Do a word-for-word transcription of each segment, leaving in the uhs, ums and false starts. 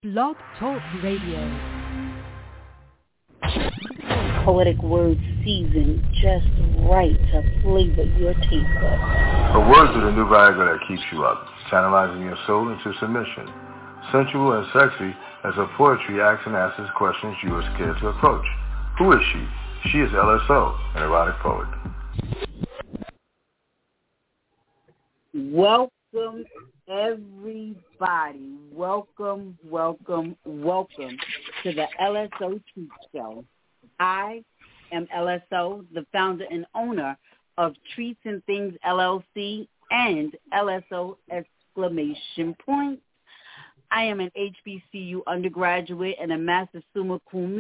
Blog Talk Radio. Poetic words seasoned just right to flavor your taste buds. The words are the new Viagra that keeps you up, channelizing your soul into submission. Sensual and sexy as her poetry asks and answers questions you are scared to approach. Who is she? She is L S O, an erotic poet. Welcome, everybody. Welcome, welcome, welcome to the L S O Truth Show. I am L S O, the founder and owner of Treats and Things L L C and L S O exclamation point. I am an H B C U undergraduate and a Master Summa Cum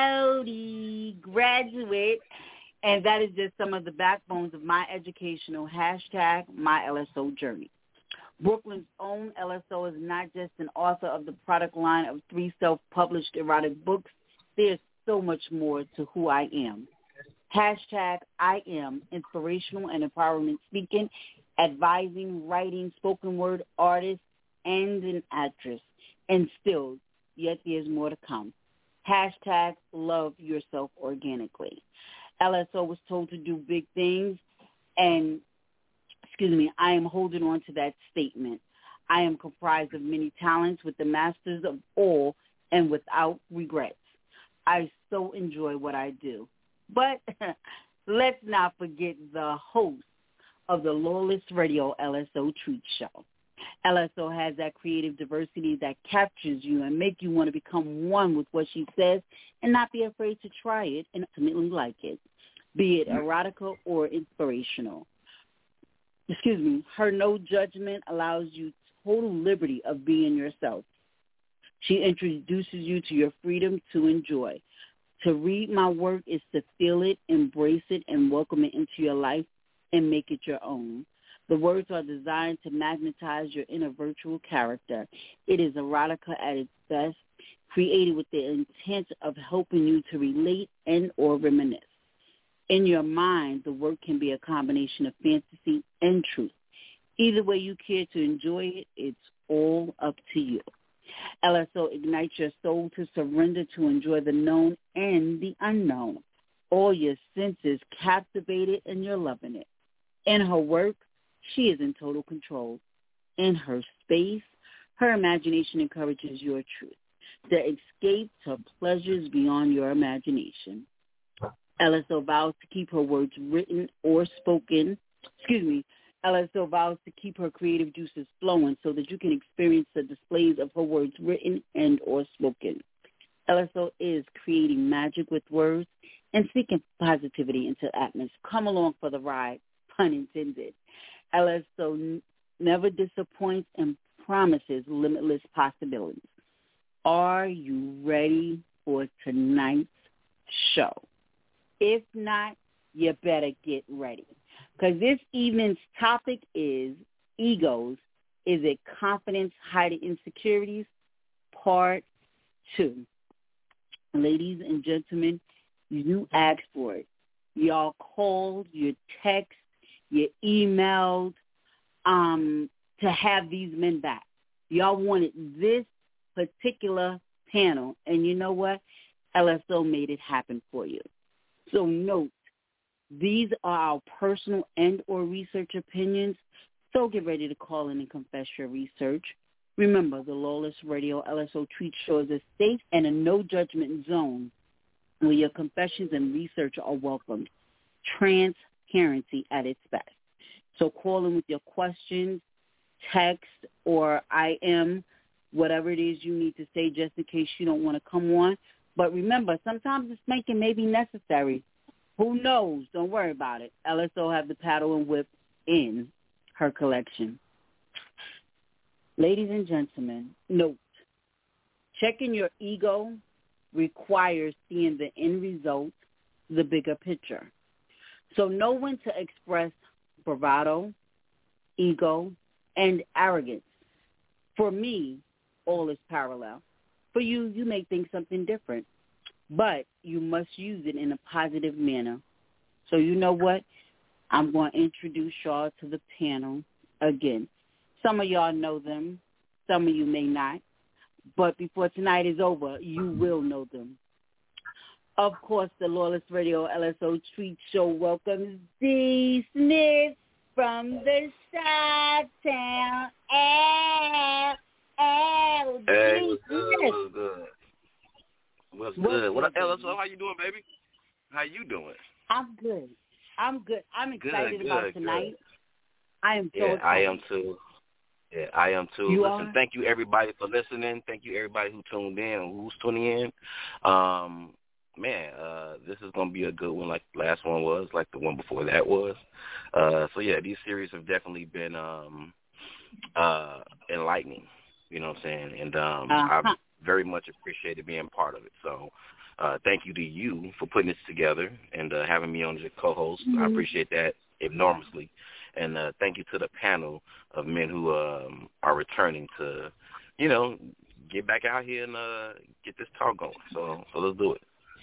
Laude graduate, and that is just some of the backbones of my educational hashtag, my L S O journey. Brooklyn's own L S O is not just an author of the product line of three self-published erotic books. There's so much more to who I am. Hashtag I am inspirational and empowerment speaking, advising, writing, spoken word artist, and an actress. And still, yet there's more to come. Hashtag love yourself organically. L S O was told to do big things, and, excuse me, I am holding on to that statement. I am comprised of many talents with the masters of all and without regrets. I so enjoy what I do. But let's not forget the host of the Lawless Radio L S O Truth Show. L S O has that creative diversity that captures you and make you want to become one with what she says and not be afraid to try it and ultimately like it, be it erotica or inspirational. Excuse me. Her no judgment allows you total liberty of being yourself. She introduces you to your freedom to enjoy. To read my work is to feel it, embrace it, and welcome it into your life and make it your own. The words are designed to magnetize your inner virtual character. It is erotica at its best, created with the intent of helping you to relate and or reminisce. In your mind, the work can be a combination of fantasy and truth. Either way you care to enjoy it, it's all up to you. L S O ignites your soul to surrender to enjoy the known and the unknown. All your senses captivated and you're loving it. In her work, she is in total control. In her space, her imagination encourages your truth, the escape to pleasures beyond your imagination. L S O vows to keep her words written or spoken, excuse me, L S O vows to keep her creative juices flowing so that you can experience the displays of her words written and or spoken. L S O is creating magic with words and speaking positivity into the atmosphere. Come along for the ride, pun intended. L S O n- never disappoints and promises limitless possibilities. Are you ready for tonight's show? If not, you better get ready. Because this evening's topic is egos. Is it confidence hiding insecurities? Part two. Ladies and gentlemen, you asked for it. Y'all called, you text, you emailed um, to have these men back. Y'all wanted this particular panel. And you know what? L S O made it happen for you. So note, these are our personal and or research opinions, so get ready to call in and confess your research. Remember, the Lawless Radio L S O Tweet Show is a safe and a no-judgment zone where your confessions and research are welcomed. Transparency at its best. So call in with your questions, text, or I M, whatever it is you need to say just in case you don't want to come on. But remember, sometimes this making may be necessary. Who knows? Don't worry about it. L S O have the paddle and whip in her collection. Ladies and gentlemen, note, checking your ego requires seeing the end result, the bigger picture. So know when to express bravado, ego, and arrogance. For me, all is parallel. For you, you may think something different. But you must use it in a positive manner. So you know what? I'm going to introduce y'all to the panel again. Some of y'all know them. Some of you may not. but before tonight is over, you will know them. Of course, the Lawless Radio L S O Treat Show welcomes D. Smith from the Chi-Town. L, L, hey, D. what's Smith. good? What's good? What's What's good? What up, good, L S O? How you doing, baby? How you doing? I'm good. I'm good. I'm excited good, about good, tonight. Good. I am so yeah, excited. I am too. Yeah, I am too. You Listen, are? thank you everybody for listening. Thank you everybody who tuned in and who's tuning in. Um, man, uh, this is gonna be a good one, like the last one was, like the one before that was. Uh, so yeah, these series have definitely been um, uh, enlightening. You know what I'm saying? And um, Uh-huh. I very much appreciated being part of it. So. Uh, thank you to you for putting this together and uh, having me on as a co-host. Mm-hmm. I appreciate that enormously. And uh, thank you to the panel of men who um, are returning to, you know, get back out here and uh, get this talk going. So, so let's do it.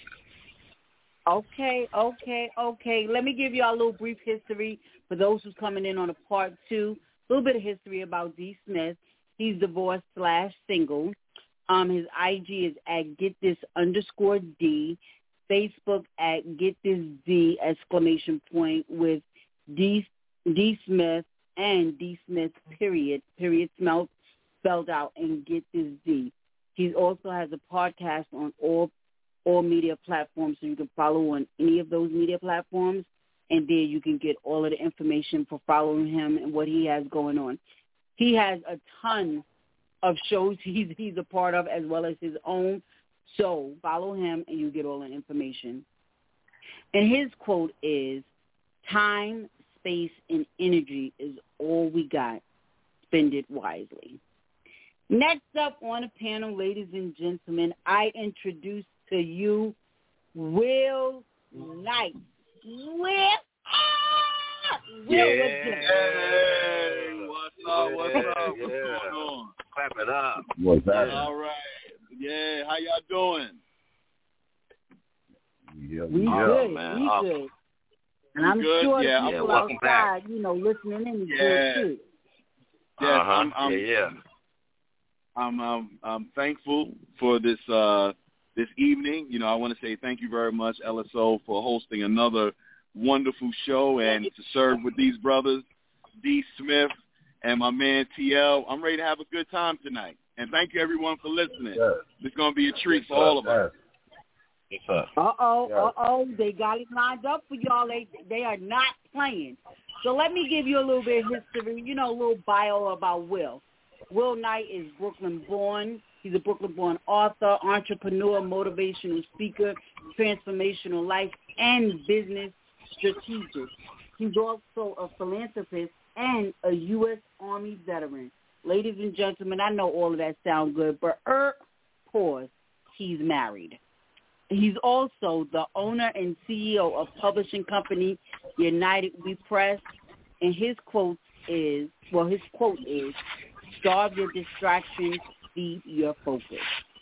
Okay, okay, okay. Let me give you a little brief history for those who's coming in on a part two. A little bit of history about D. Smith. He's divorced slash single. Um, his I G is at get this underscore D, Facebook at get this D exclamation point with D D Smith and D Smith period period spelled spelled out and get this D. He also has a podcast on all all media platforms, so you can follow on any of those media platforms, and there you can get all of the information for following him and what he has going on. He has a ton of shows he's he's a part of as well as his own. So follow him and you get all the information. And his quote is, time, space, and energy is all we got. Spend it wisely. Next up on the panel, ladies and gentlemen, I introduce to you Will Knight. Will, ah! Will yeah. again. Hey, what's up? What's yeah, up? What's yeah. going on? Clap it up. What's that? All right. Yeah, how y'all doing? Yeah, We yeah. good. man. We Awesome. good. And I'm good? sure Yeah, the people yeah, welcome outside, back. you know, listening in is Yeah. good too. Yes, uh-huh. I'm, I'm, yeah, yeah. I'm, I'm, I'm thankful for this uh, this evening. You know, I want to say thank you very much, L S O, for hosting another wonderful show and to serve with these brothers, D. Smith and my man T L. I'm ready to have a good time tonight. And thank you, everyone, for listening. Yes. It's going to be a treat for all of us. Yes. What's up? Uh-oh, Yeah. uh-oh, they got it lined up for y'all. They, they are not playing. So let me give you a little bit of history, you know, a little bio about Will. Will Knight is Brooklyn-born. He's a Brooklyn-born author, entrepreneur, motivational speaker, transformational life, and business strategist. He's also a philanthropist and a U S Army veteran. Ladies and gentlemen, I know all of that sounds good, but er, pause, he's married. He's also the owner and C E O of publishing company United We Press, and his quote is, well, his quote is, starve your distractions, feed your focus.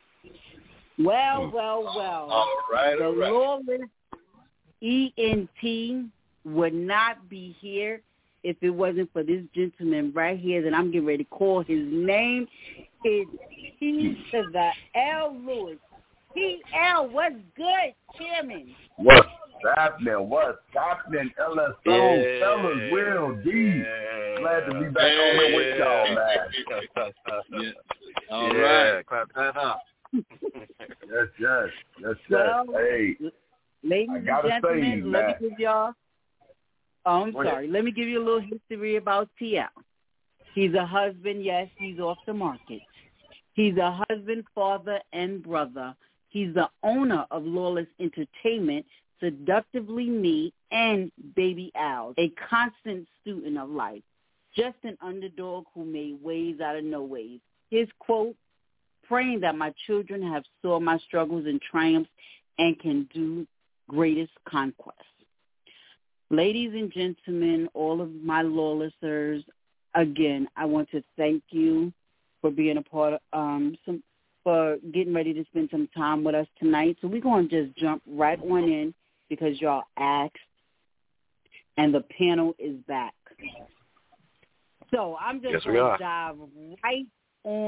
Well, well, well, All right, the all right. Lawless E N T would not be here if it wasn't for this gentleman right here that I'm getting ready to call. His name is T to the L Lewis. T L, what's good, Chairman? What's happening? What's happening? L S O, Yeah. fellas, Will, D. Yeah. Glad to be back on here with y'all, man. Yeah. All yeah. right. Clap that up. Yes, yes, yes, yes. Well, Hey, ladies I and gotta gentlemen, say, let man. me give y'all, oh, I'm Go ahead. sorry, let me give you a little history about T L. He's a husband, yes, he's off the market. He's a husband, father, and brother. He's the owner of Lawless Entertainment, Seductively Me, and Baby Al, a constant student of life, just an underdog who made ways out of no ways. His quote, praying that my children have saw my struggles and triumphs and can do greatest conquest. Ladies and gentlemen, all of my Lawlessers, again, I want to thank you for being a part of um, some for getting ready to spend some time with us tonight. So we're going to just jump right on in because y'all asked, and the panel is back. So I'm just Yes, we going are. to dive right on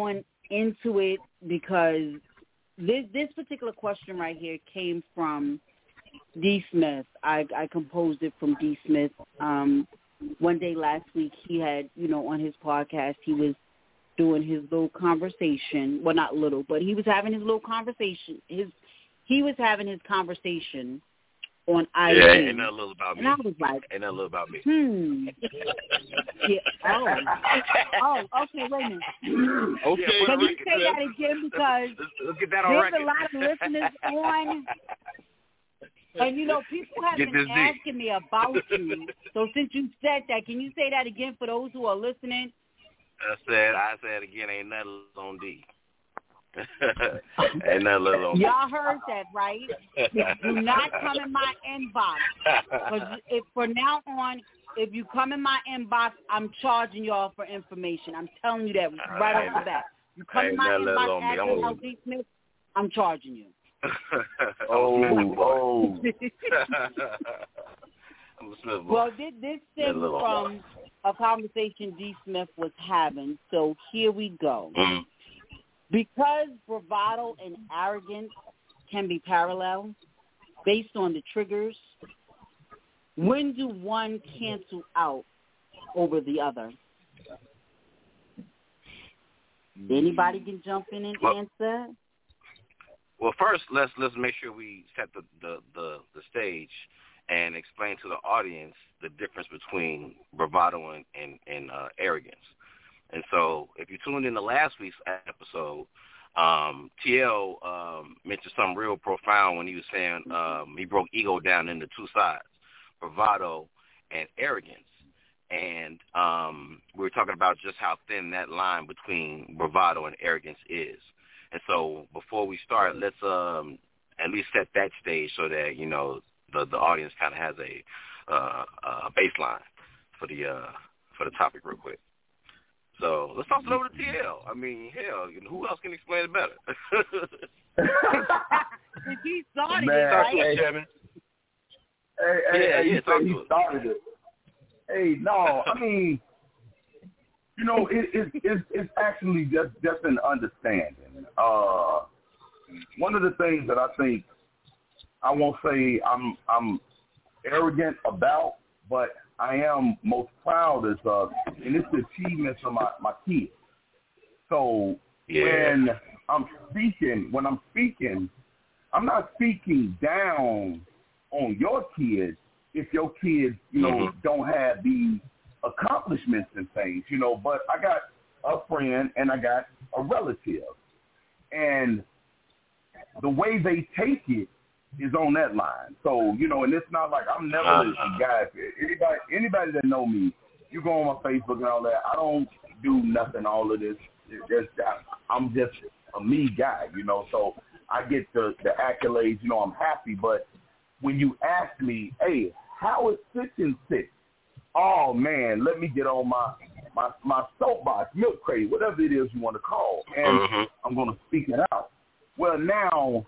into it because this this particular question right here came from D. Smith. I, I composed it from D. Smith. Um, one day last week, he had, you know, on his podcast, he was doing his little conversation. Well, not little, but he was having his little conversation. His he was having his conversation on I G. Yeah, ain't that a little about me? And I was like, ain't that a little about me? Hmm. Yeah. Oh. Oh. Okay. Wait a minute. Okay. Can you say that again because let's, let's get that on there's record. a lot of listeners on. And, you know, people have Get been this asking deep. me about you. So since you said that, can you say that again for those who are listening? I said, I said again, ain't nothing on D. ain't nothing little on D. Y'all heard that, right? Do not come in my inbox. Because if for now on, if you come in my inbox, I'm charging y'all for information. I'm telling you that right off the bat. You come in my inbox, asking L D Smith, I'm charging you. oh, oh. I'm a Smith boy. Well, this, this stems from a conversation D. Smith was having, so here we go. Mm-hmm. Because bravado and arrogance can be parallel based on the triggers, when do one cancel out over the other? Anybody can jump in and well, answer? Well, first, let's let's make sure we set the, the, the, the stage and explain to the audience the difference between bravado and, and, and uh, arrogance. And so if you tuned in to last week's episode, um, T L um, mentioned something real profound when he was saying um, he broke ego down into two sides, bravado and arrogance. And um, we were talking about just how thin that line between bravado and arrogance is. And so before we start, let's um, at least set that stage so that, you know, the, the audience kind of has a, uh, a baseline for the uh, for the topic real quick. So let's toss it over to T L. I mean, hell, who else can explain it better? He started Man, it, right? hey, Chairman. Hey, hey, Yeah, hey, yeah, you talk say to he us. started it. Hey, no, I mean, you know, it, it, it, it's actually just, just an understanding. Uh, one of the things that I think, I won't say I'm I'm arrogant about, but I am most proud is, uh, and it's the achievements of my, my kids. So Yeah. when I'm speaking, when I'm speaking, I'm not speaking down on your kids if your kids, you know, Mm-hmm. don't have the accomplishments and things, you know, but I got a friend and I got a relative. And the way they take it is on that line. So, you know, and it's not like I'm never uh, the guy. Anybody anybody that know me, you go on my Facebook and all that, I don't do nothing, all of this. It's just, I'm just a me guy, you know, so I get the, the accolades, you know, I'm happy. But when you ask me, hey, how is such and such? Oh, man, let me get on my, my, my soapbox, milk crate, whatever it is you want to call, and mm-hmm. I'm going to speak it out. Well, now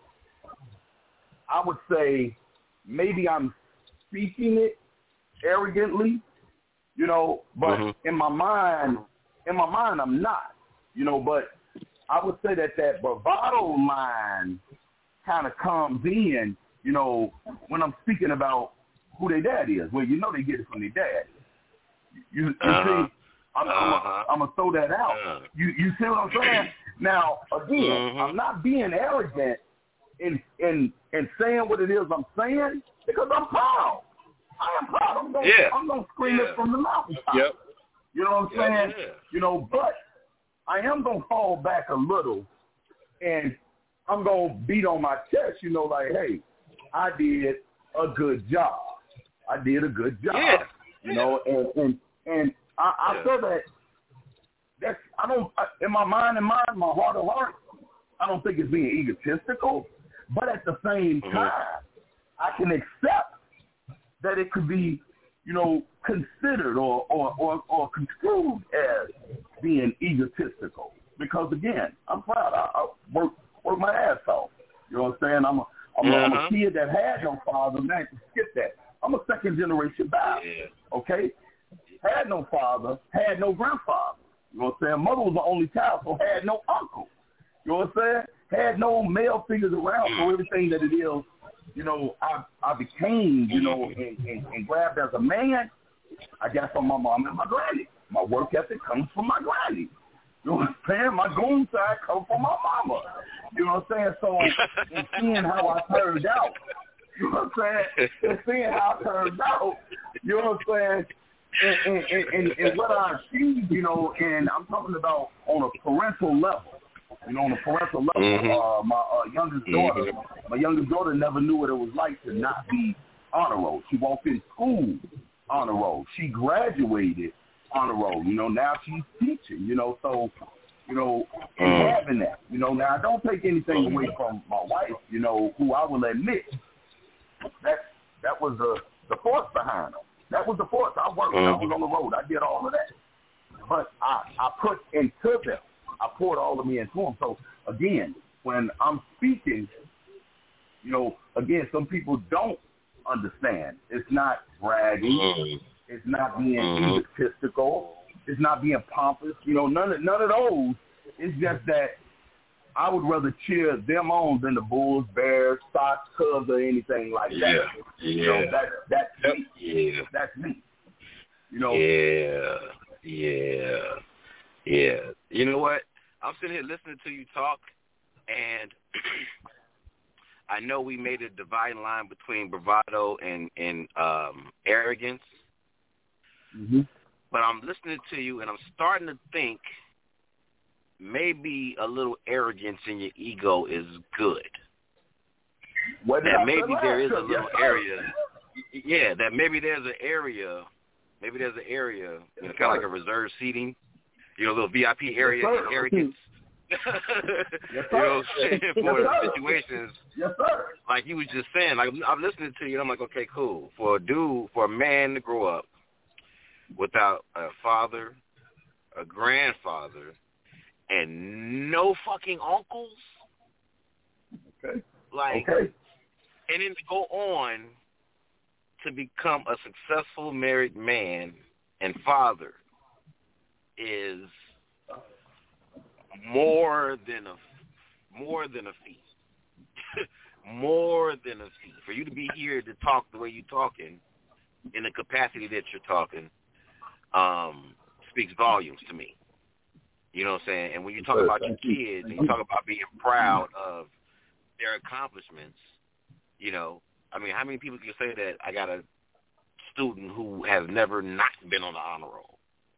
I would say maybe I'm speaking it arrogantly, you know, but mm-hmm. in my mind, in my mind, I'm not, you know, but I would say that that bravado line kind of comes in, you know, when I'm speaking about who their dad is. Well, you know they get it from their dad. You, you uh-huh. see, I'm, uh-huh. I'm going to throw that out. Uh-huh. You you see what I'm saying? Now, again, mm-hmm. I'm not being arrogant in in in saying what it is I'm saying because I'm proud. I am proud. I'm going yeah. I'm going to scream yeah. it from the mountaintop. Yep. You know what I'm yeah, saying? Yeah. You know, but I am going to fall back a little and I'm going to beat on my chest, you know, like, hey, I did a good job. I did a good job. Yeah. You know, and and, and I, I yeah. feel that that's, I don't, I, in my mind and mind, my heart of heart, I don't think it's being egotistical, but at the same mm-hmm. time, I can accept that it could be, you know, considered or, or, or, or construed as being egotistical. Because again, I'm proud. I, I work work my ass off. You know what I'm saying? I'm a, I'm, uh-huh. a, I'm a kid that had no father. Man, skip that. I'm a second generation Bow. Yeah. Okay? Had no father, had no grandfather. You know what I'm saying? Mother was the only child, so had no uncle. You know what I'm saying? Had no male figures around for everything that it is. You know, I I became, you know, and, and, and grabbed as a man. I got from my mom and my granny. My work ethic comes from my granny. You know what I'm saying? My goon side comes from my mama. You know what I'm saying? So, in seeing how I turned out, you know what I'm saying? And seeing how I turned out, you know what I'm saying? And, and, and, and, and what I achieved, you know, and I'm talking about on a parental level. You know, on a parental level, mm-hmm. uh, my uh, youngest daughter, mm-hmm. my youngest daughter never knew what it was like to not be honor roll. She walked in school honor roll. She graduated honor roll. You know, now she's teaching. You know, so you know, and mm-hmm. having that. You know, now I don't take anything away from my wife. You know, who I will admit that that was the the force behind her. That was the force. I worked. Mm-hmm. I was on the road. I did all of that. But I I put into them. I poured all of me into them. So, again, when I'm speaking, you know, again, some people don't understand. It's not bragging. Mm-hmm. It's not being mm-hmm. egotistical. It's not being pompous. You know, none of, none of those. It's just that I would rather cheer them on than the Bulls, Bears, Sox, Cubs, or anything like that. Yeah, yeah. You know, that, that's me. Yeah. That's me. You know? Yeah, yeah. Yeah. You know what? I'm sitting here listening to you talk, and I know we made a dividing line between bravado and, and um, arrogance, mm-hmm. but I'm listening to you, and I'm starting to think maybe a little arrogance in your ego is good. That maybe there is a little area. Yeah, that maybe there's an area, maybe there's an area, you know, kind of like a reserved seating. You know, a little V I P area yes, in arrogance. Yes, you know what I'm saying? For yes, situations yes, sir. like you was just saying. Like, I'm listening to you, and I'm like, okay, cool. For a dude, for a man to grow up without a father, a grandfather, and no fucking uncles. Okay. Like, okay. And then to go on to become a successful married man and father is more than a more than a feat. More than a feat. For you to be here to talk the way you're talking, in the capacity that you're talking, um, speaks volumes to me. You know what I'm saying? And when you talk about your kids and you talk about being proud of their accomplishments, you know, I mean, how many people can say that I got a student who has never not been on the honor roll?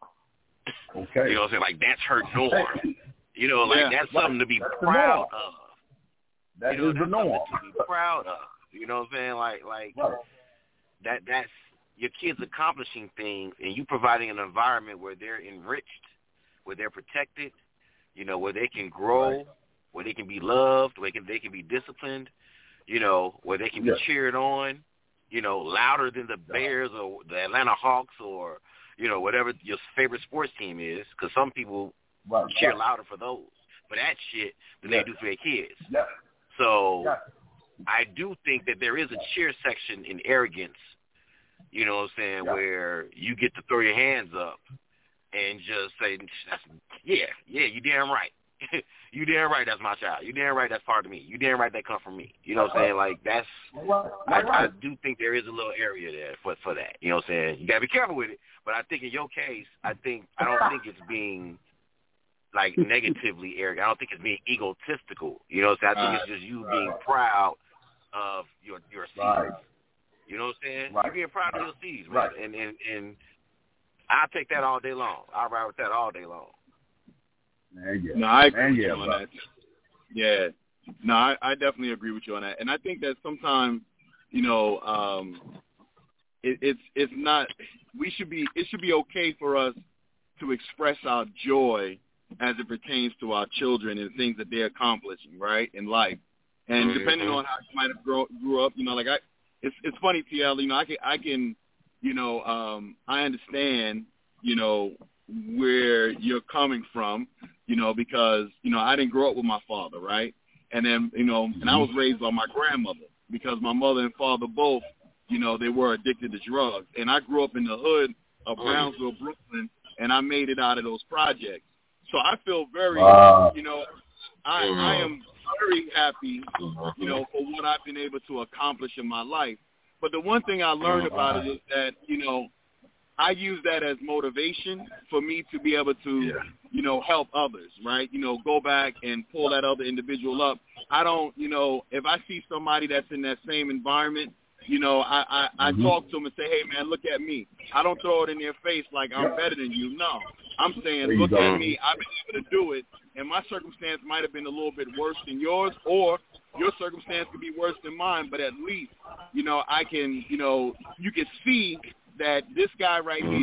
Okay. You know what I'm saying? Like, that's her norm. You know, like, yeah, that's right. something to be that's proud of. That you know, is the norm. To be proud of. You know what I'm saying? Like, like right. that. That's your kids accomplishing things, and you providing an environment where they're enriched, where they're protected. You know, where they can grow, right. where they can be loved, where they can they can be disciplined. You know, where they can be yes. cheered on. You know, louder than the Bears or the Atlanta Hawks or you know whatever your favorite sports team is, because some people right. cheer right. louder for those for that shit than yes. they do for their kids. Yes. So yes. I do think that there is a cheer section in arrogance, you know what I'm saying, yes. where you get to throw your hands up and just say, that's, yeah, yeah, you damn right. You damn right that's my child. You damn right that's part of me. You damn right that come from me. You know what I'm saying? Like, that's, I, I do think there is a little area there for for that. You know what I'm saying? You got to be careful with it. But I think in your case, I think, I don't think it's being, like, negatively arrogant. I don't think it's being egotistical. You know what I'm saying? I think it's just you being proud of your your seeds. Right. You know what I'm saying? Right. You're being proud right. of your seeds, man. Right. And, and, and I'll take that all day long. I'll ride with that all day long. Man, yeah. No, I agree Man, with yeah, you on that. Yeah. No, I, I definitely agree with you on that. And I think that sometimes, you know, um, it, it's it's not. We should be. It should be okay for us to express our joy as it pertains to our children and things that they're accomplishing, right, in life. And mm-hmm. depending on how you might have grow, grew up, you know, like I, it's it's funny, T L. You know, I can I can, you know, um, I understand, you know, where you're coming from, you know, because you know I didn't grow up with my father, right, and then you know, and I was raised by my grandmother because my mother and father both, you know, they were addicted to drugs, and I grew up in the hood of Brownsville, Brooklyn, and I made it out of those projects. So I feel very, wow. you know, I, I am very happy, you know, for what I've been able to accomplish in my life. But the one thing I learned about it is that, you know, I use that as motivation for me to be able to, yeah. you know, help others, right? You know, go back and pull that other individual up. I don't, you know, if I see somebody that's in that same environment, you know, I, I, I mm-hmm. talk to them and say, hey, man, look at me. I don't throw it in their face like I'm better than you. No, I'm saying, look go. at me. I've been able to do it, and my circumstance might have been a little bit worse than yours, or your circumstance could be worse than mine, but at least, you know, I can, you know, you can see that this guy right here,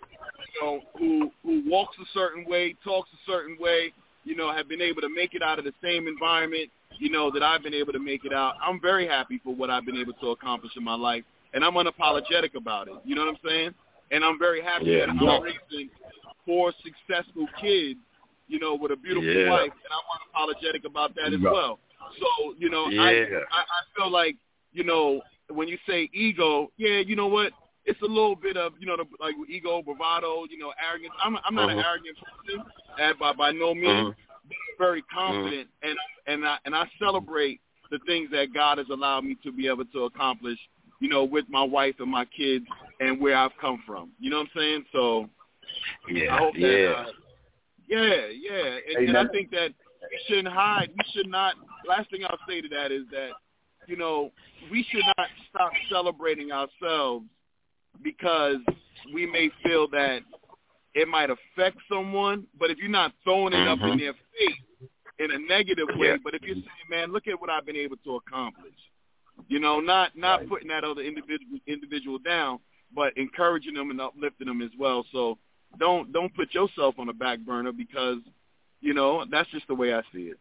you know, who who walks a certain way, talks a certain way, you know, have been able to make it out of the same environment, you know, that I've been able to make it out. I'm very happy for what I've been able to accomplish in my life, and I'm unapologetic about it. You know what I'm saying? And I'm very happy yeah. that I'm raising four successful kids, you know, with a beautiful yeah. wife, and I'm unapologetic about that as well. So, you know, yeah. I, I I feel like, you know, when you say ego, yeah, you know what? It's a little bit of, you know, the, like ego, bravado, you know, arrogance. I'm, I'm not uh-huh. an arrogant person, and by by no means, uh-huh. but I'm very confident, uh-huh. and and I and I celebrate the things that God has allowed me to be able to accomplish, you know, with my wife and my kids and where I've come from. You know what I'm saying? So, yeah, I hope yeah, that, uh, yeah, yeah, and, and I think that we shouldn't hide. We should not. Last thing I'll say to that is that, you know, we should not stop celebrating ourselves because we may feel that it might affect someone, but if you're not throwing it mm-hmm. up in their face in a negative way, yeah. but if you're saying, man, look at what I've been able to accomplish, you know, not not right. putting that other individual individual down, but encouraging them and uplifting them as well. So don't don't put yourself on the back burner because, you know, that's just the way I see it.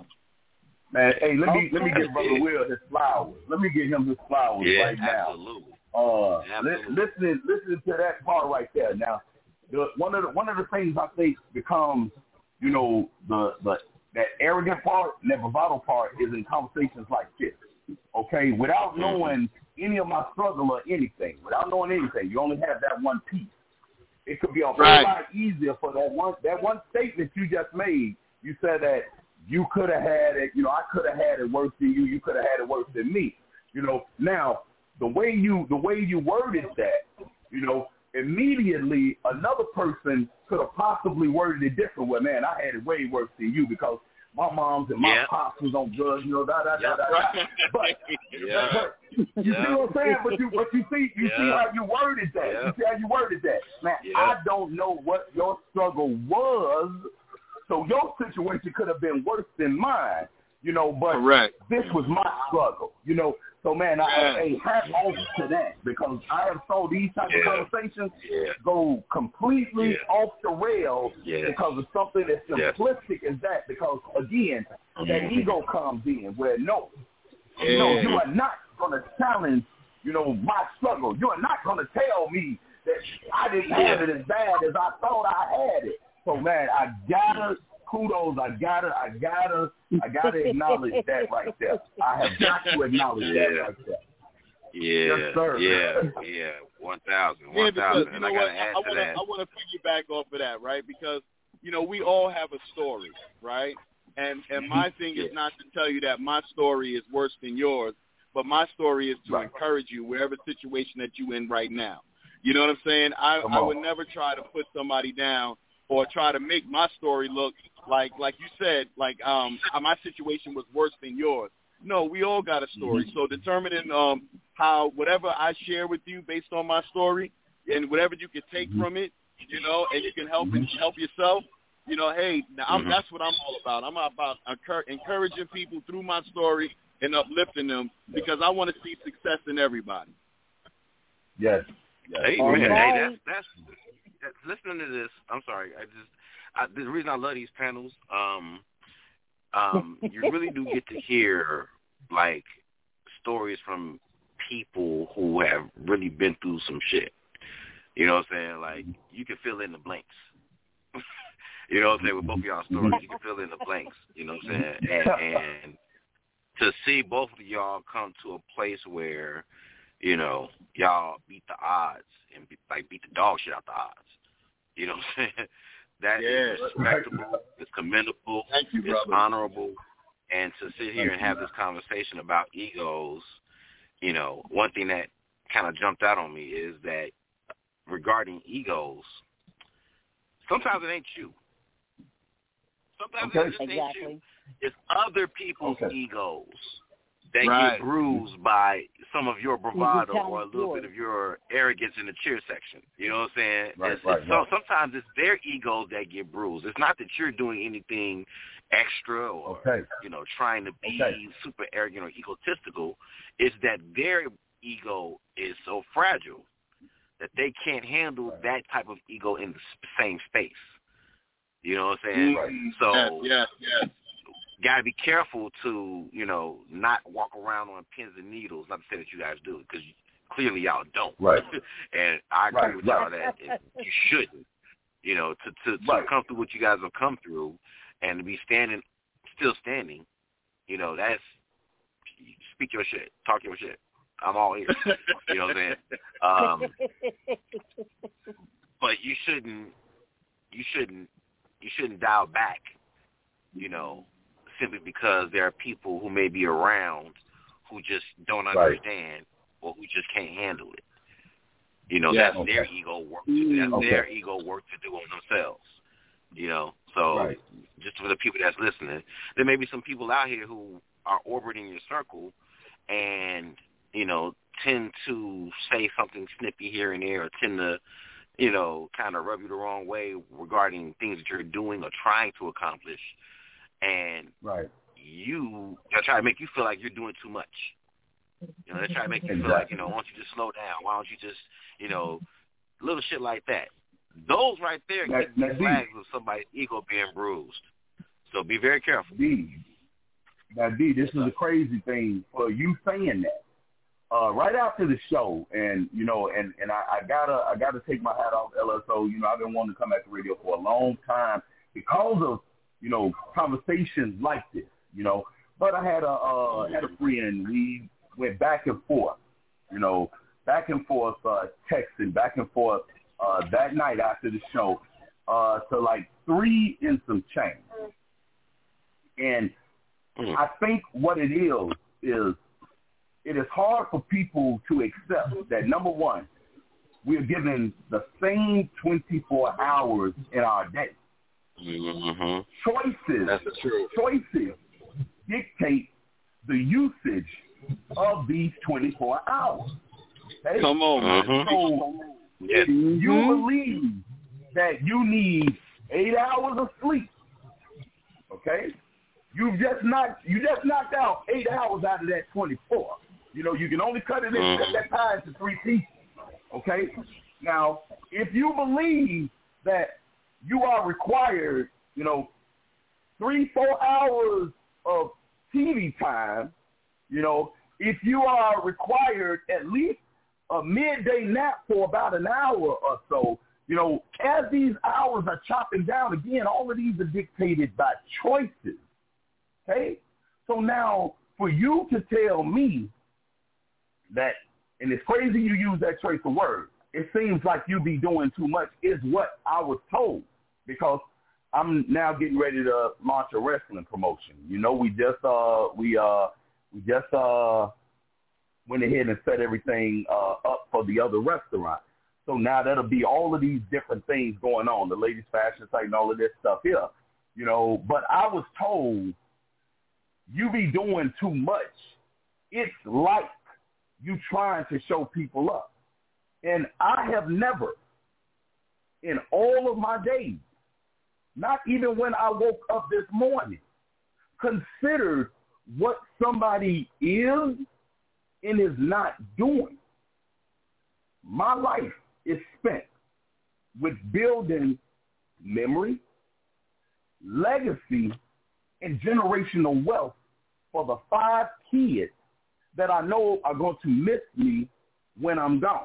Man, hey, let me let me give Brother Will his flowers. Let me give him his flowers yeah, right now. Absolutely. Uh, absolutely. Li- listening listening to that part right there. Now, the, one of the one of the things I think becomes, you know, the the that arrogant part and that bravado part is in conversations like this. Okay, without knowing any of my struggle or anything, without knowing anything, you only have that one piece. It could be a whole right. lot easier for that one that one statement you just made. You said that you could have had it, you know, I could have had it worse than you, you could have had it worse than me. You know, now the way you the way you worded that, you know, immediately another person could have possibly worded it different. Well, man, I had it way worse than you because my mom's and my yeah. pops was on drugs, you know, da da yeah. da da. But, yeah. but you yeah. see what I'm saying? But you but you see you yeah. see how you worded that. Yeah. You see how you worded that. Man, yeah. I don't know what your struggle was. So your situation could have been worse than mine, you know, but Correct. this was my struggle, you know. So, man, I, I, I hat off to that because I have saw these type yeah. of conversations yeah. go completely yeah. off the rails yeah. because of something as simplistic yeah. as that. Because, again, that mm-hmm. ego comes in where, no, yeah. no, you are not going to challenge, you know, my struggle. You are not going to tell me that I didn't yeah. have it as bad as I thought I had it. So, man, I gotta kudos. I gotta, I gotta, I gotta acknowledge that right there. I have got to acknowledge yeah. that right there. Yeah, yes, sir. yeah, yeah, one thousand, yeah, one thousand, you and know I gotta what? add I to wanna, that. I want to piggyback off of that, right? Because you know we all have a story, right? And and my thing yeah. is not to tell you that my story is worse than yours, but my story is to right. encourage you wherever situation that you're in right now. You know what I'm saying? I, I would never try to put somebody down or try to make my story look like, like you said, like um, my situation was worse than yours. No, we all got a story. Mm-hmm. So determining um, how whatever I share with you based on my story and whatever you can take mm-hmm. from it, you know, and you can help mm-hmm. help yourself, you know, hey, now I'm, mm-hmm. that's what I'm all about. I'm about encouraging people through my story and uplifting them because I want to see success in everybody. Yes. yes. Hey, All man, right. hey, that's, that's that's listening to this. I'm sorry. I just I, the reason I love these panels. Um, um, you really do get to hear like stories from people who have really been through some shit. You know what I'm saying? Like you can fill in the blanks. You know what I'm saying? With both of y'all stories, you can fill in the blanks. You know what I'm saying? And, and to see both of y'all come to a place where, you know, y'all beat the odds and be, like beat the dog shit out the odds. You know what I'm saying? That yes. is respectable. It's commendable. Thank you, it's brother. honorable. And to sit here and have this conversation about egos, you know, one thing that kind of jumped out on me is that regarding egos, sometimes it ain't you. Sometimes okay. it just exactly. ain't you. It's other people's okay. egos that right. get bruised by some of your bravado or a little yours. bit of your arrogance in the cheer section. You know what I'm saying? Right, it's, right, it's, right. So sometimes it's their egos that get bruised. It's not that you're doing anything extra or, okay. you know, trying to be okay. super arrogant or egotistical. It's that their ego is so fragile that they can't handle right. that type of ego in the same space. You know what I'm saying? Right. So, yes, yes, yes. got to be careful to, you know, not walk around on pins and needles. Not to say that you guys do it, because clearly y'all don't. Right. And I agree right. with right. y'all that it, you shouldn't. You know, to, to, to right. come through what you guys have come through and to be standing, still standing, you know, that's, speak your shit. Talk your shit. I'm all ears. You know what I'm saying? Um, but you shouldn't, you shouldn't, you shouldn't dial back, you know, simply because there are people who may be around who just don't understand right. or who just can't handle it. You know, yeah, that's okay. their ego work. To, that's okay. their ego work to do on themselves. You know, so right. just for the people that's listening, there may be some people out here who are orbiting your circle and, you know, tend to say something snippy here and there or tend to, you know, kind of rub you the wrong way regarding things that you're doing or trying to accomplish. And right. you, they'll try to make you feel like you're doing too much. You know, they try to make you exactly. feel like, you know, why don't you just slow down? Why don't you just, you know, little shit like that. Those right there now, can be flags of somebody's ego being bruised. So be very careful. D, now, D, this is a crazy thing for you saying that. Uh, right after the show, and you know, and, and I, I gotta I gotta take my hat off L S O. You know, I've been wanting to come back to radio for a long time because of, you know, conversations like this. You know, but I had a uh, had a friend. We went back and forth. You know, back and forth uh, texting, back and forth uh, that night after the show uh, to like three and some change. And mm. I think what it is is. It is hard for people to accept that, number one, we're given the same twenty-four hours in our day. Mm-hmm. Choices, That's true. choices dictate the usage of these twenty-four hours. Okay? Come on, man. So yes. if you believe that you need eight hours of sleep, okay, you just knocked you just knocked out eight hours out of that twenty-four. You know, you can only cut it in mm-hmm. that time to three pieces. Okay? Now, if you believe that you are required, you know, three, four hours of T V time, you know, if you are required at least a midday nap for about an hour or so, you know, as these hours are chopping down, again, all of these are dictated by choices. Okay? So now, for you to tell me that, and it's crazy you use that choice of words, it seems like you be doing too much, is what I was told, because I'm now getting ready to launch a wrestling promotion. You know, we just uh we uh we just uh went ahead and set everything uh, up for the other restaurant. So now that'll be all of these different things going on, the ladies' fashion site and all of this stuff here. You know, but I was told you be doing too much. It's like you trying to show people up. And I have never, in all of my days, not even when I woke up this morning, considered what somebody is and is not doing. My life is spent with building memory, legacy, and generational wealth for the five kids that I know are going to miss me when I'm gone.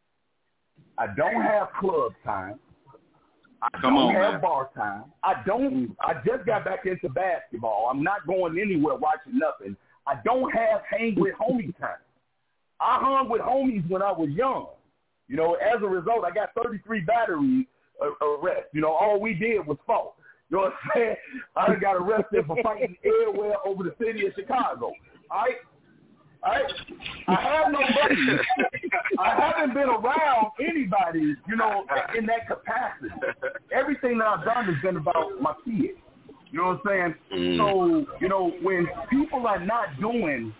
I don't have club time. I Come don't on, have man. bar time. I don't. I just got back into basketball. I'm not going anywhere watching nothing. I don't have hang with homie time. I hung with homies when I was young. You know, as a result, I got thirty-three batteries uh, arrest. You know, all we did was fault. You know what I'm saying? I got arrested for fighting Airwell over the city of Chicago. All right? All right? I have no money. I haven't been around anybody, you know, in that capacity. Everything that I've done has been about my kids. You know what I'm saying? Mm. So, you know, when people are not doing,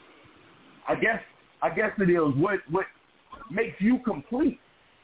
I guess, I guess it is what what makes you complete,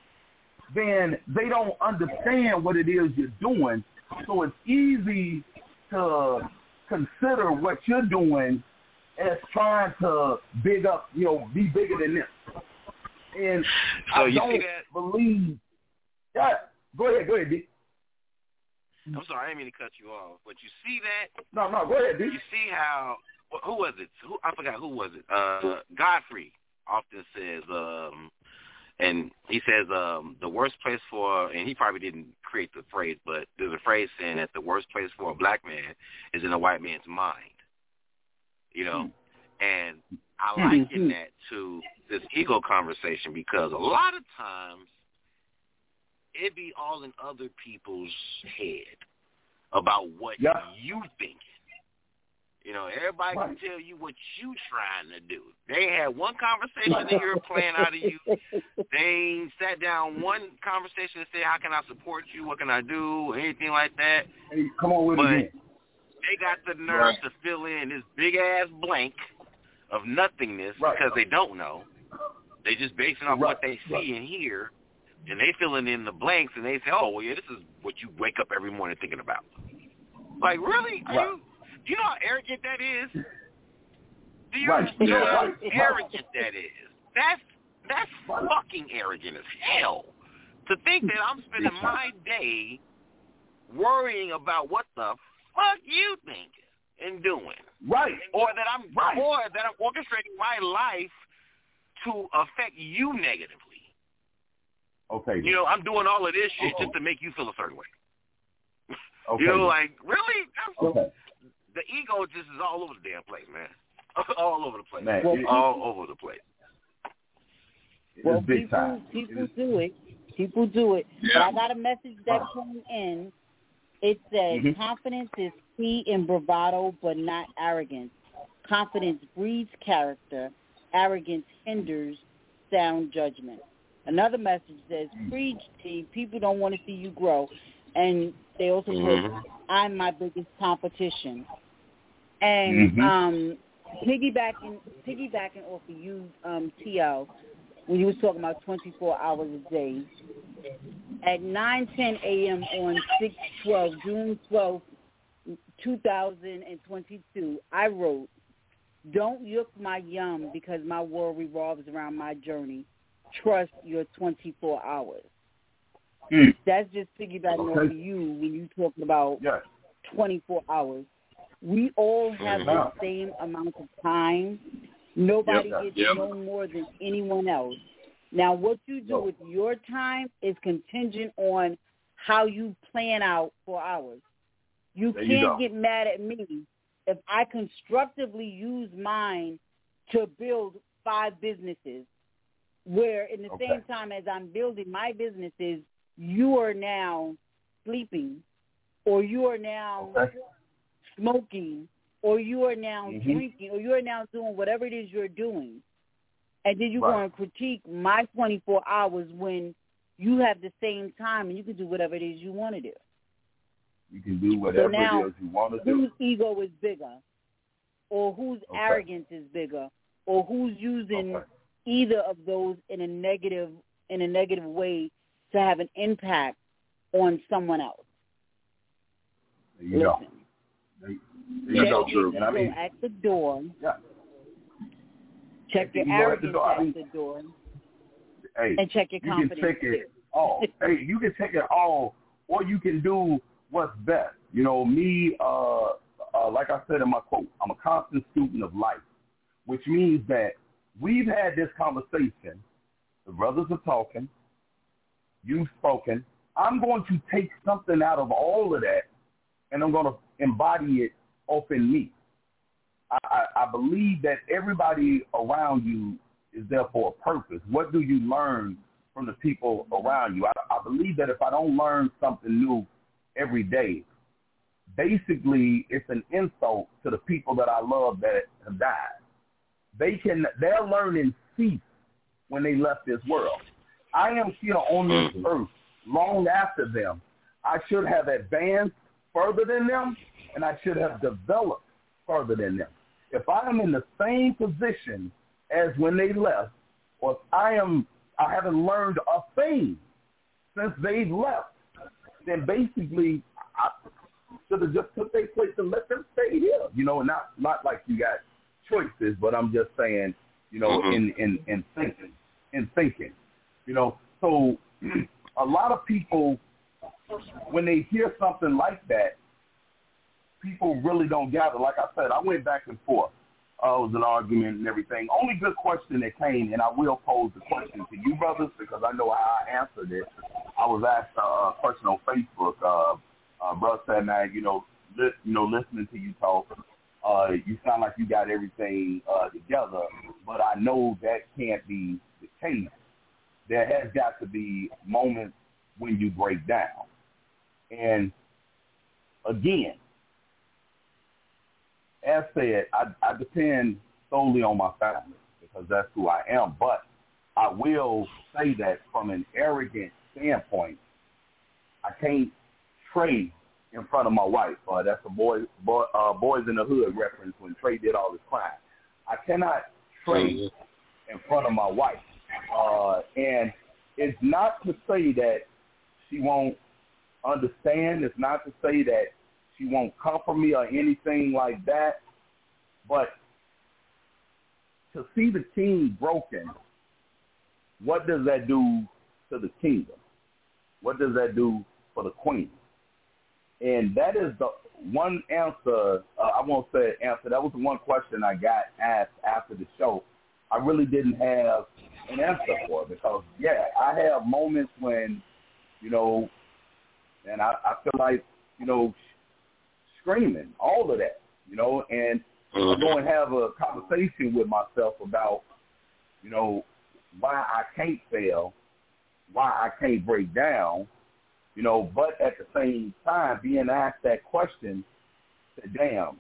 then they don't understand what it is you're doing. So it's easy to consider what you're doing as trying to big up, you know, be bigger than this. And so I you don't see that? believe. Yeah, go ahead, go ahead, D. I'm sorry, I didn't mean to cut you off, but you see that? No, no, go ahead, D. You see how? Who was it? Who I forgot who was it? Uh, Godfrey often says, um, and he says um, the worst place for, and he probably didn't create the phrase, but there's a phrase saying that the worst place for a black man is in a white man's mind. You know, and I liken that to this ego conversation because a lot of times it be all in other people's head about what yeah. you thinking. You know, everybody right. can tell you what you trying to do. They had one conversation they hear a plan out of you. They sat down one conversation and said, how can I support you? What can I do? Anything like that. Hey, come on with but it. They got the nerve right. to fill in this big-ass blank of nothingness right. because they don't know. They just basing off right. what they see right. and hear, and they filling in the blanks, and they say, oh, well, yeah, this is what you wake up every morning thinking about. Like, really? Are right. you, do you know how arrogant that is? Do you right. know yeah. how right. arrogant that is? That's, that's right. fucking arrogant as hell. To think that I'm spending my day worrying about what the fuck you thinking and doing. Right. Or that I'm right. or that I'm orchestrating my life to affect you negatively. Okay. You know, I'm doing all of this shit okay. just to make you feel a certain way. Okay. You know, like, really? Okay. The ego just is all over the damn place, man. all over the place. Man, well, it, all over the place. Well, big people, time. people it do it. People do it. Yeah. But I got a message that came in. It says, mm-hmm. confidence is key in bravado, but not arrogance. Confidence breeds character. Arrogance hinders sound judgment. Another message says, preach, T. People don't want to see you grow. And they also mm-hmm. put, I'm my biggest competition. And mm-hmm. um, piggybacking, piggybacking off of you, um, T L, when you was talking about twenty-four hours a day, at nine ten a.m. on six twelve, June twelfth, two thousand twenty-two, I wrote, don't yuck my yum because my world revolves around my journey. Trust your twenty-four hours. Mm. That's just piggybacking okay. off of you when you talking about yes. twenty-four hours. We all have mm-hmm. the same amount of time. Nobody yep. gets Yep. no more than anyone else. Now, what you do Yep. with your time is contingent on how you plan out four hours. You there you can't go. get mad at me if I constructively use mine to build five businesses, where in the okay. same time as I'm building my businesses, you are now sleeping, or you are now okay. smoking, or you are now mm-hmm. drinking, or you are now doing whatever it is you're doing. And then you're right. going to critique my twenty-four hours when you have the same time and you can do whatever it is you want to do. You can do whatever so now, it is you want to do. Whose ego is bigger, or whose okay. arrogance is bigger, or who's using okay. either of those in a negative in a negative way to have an impact on someone else? There you go. There, there you go. Check And I mean, at the door. Yeah. Check your you arrogance at the door. at I mean, the door. Hey, and check your you confidence. can check it all. Hey, you can check it all, or you can do what's best. You know, me, uh, uh, like I said in my quote, I'm a constant student of life, which means that we've had this conversation. The brothers are talking. You've spoken. I'm going to take something out of all of that, and I'm going to embody it off in me. I, I, I believe that everybody around you is there for a purpose. What do you learn from the people around you. I, I believe that if I don't learn something new every day, basically it's an insult to the people that I love that have died. They can, their learning cease when they left this world. I am here on this earth long after them. I should have advanced further than them, and I should have developed further than them. If I am in the same position as when they left, or if I am, I haven't learned a thing since they've left, then basically I should have just took their place and let them stay here. You know, not not like you got choices, but I'm just saying, you know, mm-hmm. in, in, in thinking, in thinking, you know. So a lot of people, when they hear something like that, people really don't gather. Like I said, I went back and forth. Uh, it was an argument and everything. Only good question that came, and I will pose the question to you, brothers, because I know how I answered it. I was asked a question on Facebook. Uh, uh, brother said, man, you know, li- you know, listening to you talk, uh, you sound like you got everything uh, together, but I know that can't be the case. There has got to be moments when you break down. And again, as said, I, I depend solely on my family because that's who I am. But I will say that from an arrogant standpoint, I can't trade in front of my wife. Uh, that's a boy, boy, uh, Boys in the Hood reference when Trey did all his crime. I cannot trade mm-hmm. in front of my wife. Uh, and it's not to say that she won't understand. It's not to say that she won't comfort me or anything like that. But to see the king broken, what does that do to the kingdom? What does that do for the queen? And that is the one answer, uh, I won't say answer, that was the one question I got asked after the show. I really didn't have an answer for it because, yeah, I have moments when, you know, and I, I feel like, you know, screaming, all of that, you know, and I go and have a conversation with myself about, you know, why I can't fail, why I can't break down, you know, but at the same time being asked that question, said, damn,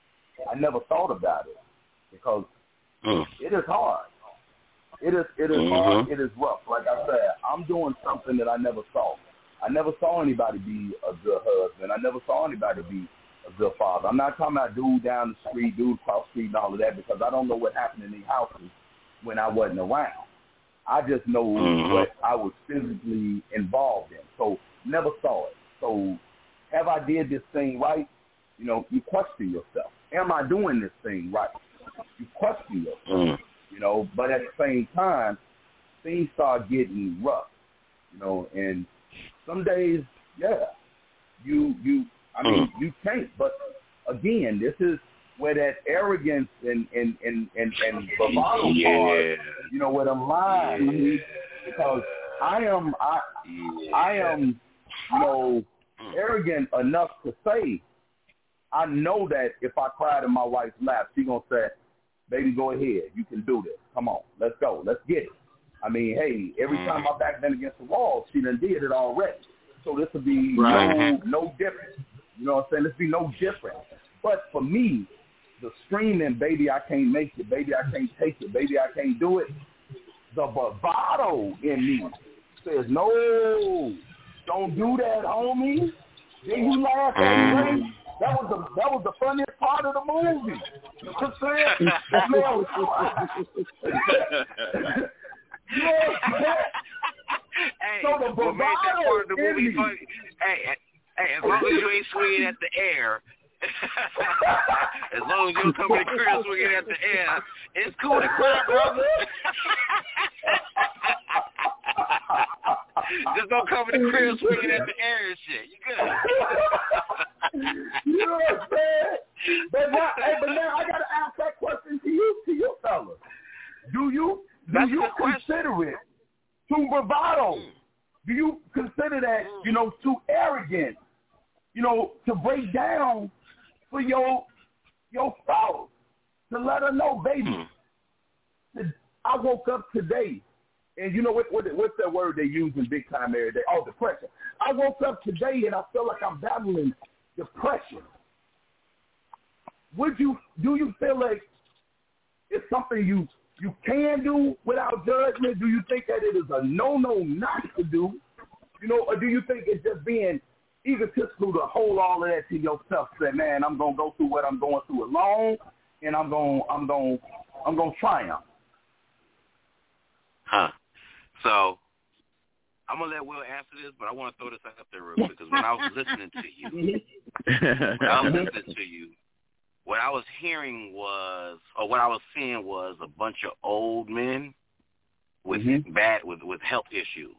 I never thought about it because mm. it is hard. It is it is mm-hmm. hard. It is rough. Like I said, I'm doing something that I never saw. I never saw anybody be a good husband. I never saw anybody be a good father. I'm not talking about dude down the street, dude across the street and all of that because I don't know what happened in these houses when I wasn't around. I just know mm-hmm. what I was physically involved in. So never saw it. So have I did this thing right? You know, you question yourself. Am I doing this thing right? You question yourself. Mm. You know, but at the same time, things start getting rough. You know, and some days, yeah, you you I mean mm. you can't. But again, this is where that arrogance and and and and, and bravado yeah. part, you know, where them lies. Yeah. Because I am I yeah. I am you know arrogant enough to say I know that if I cried in my wife's lap, she's gonna say, baby, go ahead. You can do this. Come on. Let's go. Let's get it. I mean, hey, every time my back been against the wall, she done did it already. So this will be right. no, no different. You know what I'm saying? This will be no different. But for me, the screaming, baby, I can't make it. Baby, I can't take it. Baby, I can't do it. The bravado in me says, no, don't do that, homie. Then you laugh at me. That was the that was the funniest part of the movie. You know what I'm saying? That man was you know what I'm saying? Hey, so the what made that part of the movie funny? Hey, hey, as long as you ain't swinging at the air, as long as you don't come in the crib swinging at the air, it's cool to cry, brother. Just don't come in the crib swinging at the air and shit. You good? You know what I'm saying? But now, hey, but now I gotta ask that question to you, to you fellas. Do you do That's you consider question. it too bravado? Mm. Do you consider that mm. you know too arrogant? You know, to break down for your your spouse to let her know, baby, mm. I woke up today And you know what, what? What's that word they use in big time every day? Oh, depression. I woke up today and I feel like I'm battling depression. Would you? Do you feel like it's something you you can do without judgment? Do you think that it is a no-no not to do? You know, or do you think it's just being egotistical to hold all of that to yourself? Say, man, I'm gonna go through what I'm going through alone, and I'm gonna, I'm gonna, I'm gonna triumph. Huh. So I'm gonna let Will answer this, but I want to throw this out there real quick because when I was listening to you, when I was listening to you, what I was hearing was, or what I was seeing was a bunch of old men with mm-hmm. bad, with with health issues.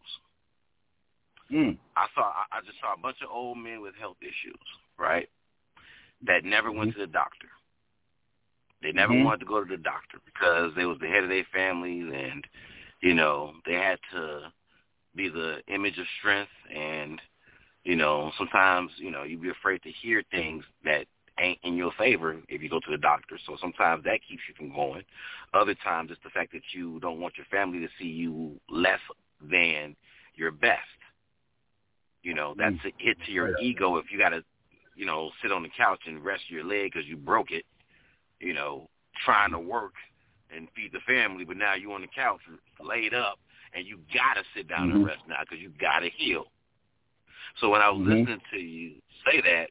Mm. I saw, I just saw a bunch of old men with health issues, right? That never went to the doctor. They never mm-hmm. wanted to go to the doctor because they was the head of their families, and you know they had to be the image of strength. And you know sometimes you know you'd be afraid to hear things that ain't in your favor if you go to the doctor. So sometimes that keeps you from going. Other times it's the fact that you don't want your family to see you less than your best. You know, that's a hit to your ego if you got to, you know, sit on the couch and rest your leg because you broke it, you know, trying to work and feed the family, but now you're on the couch laid up and you got to sit down mm-hmm. and rest now because you got to heal. So when I was mm-hmm. listening to you say that,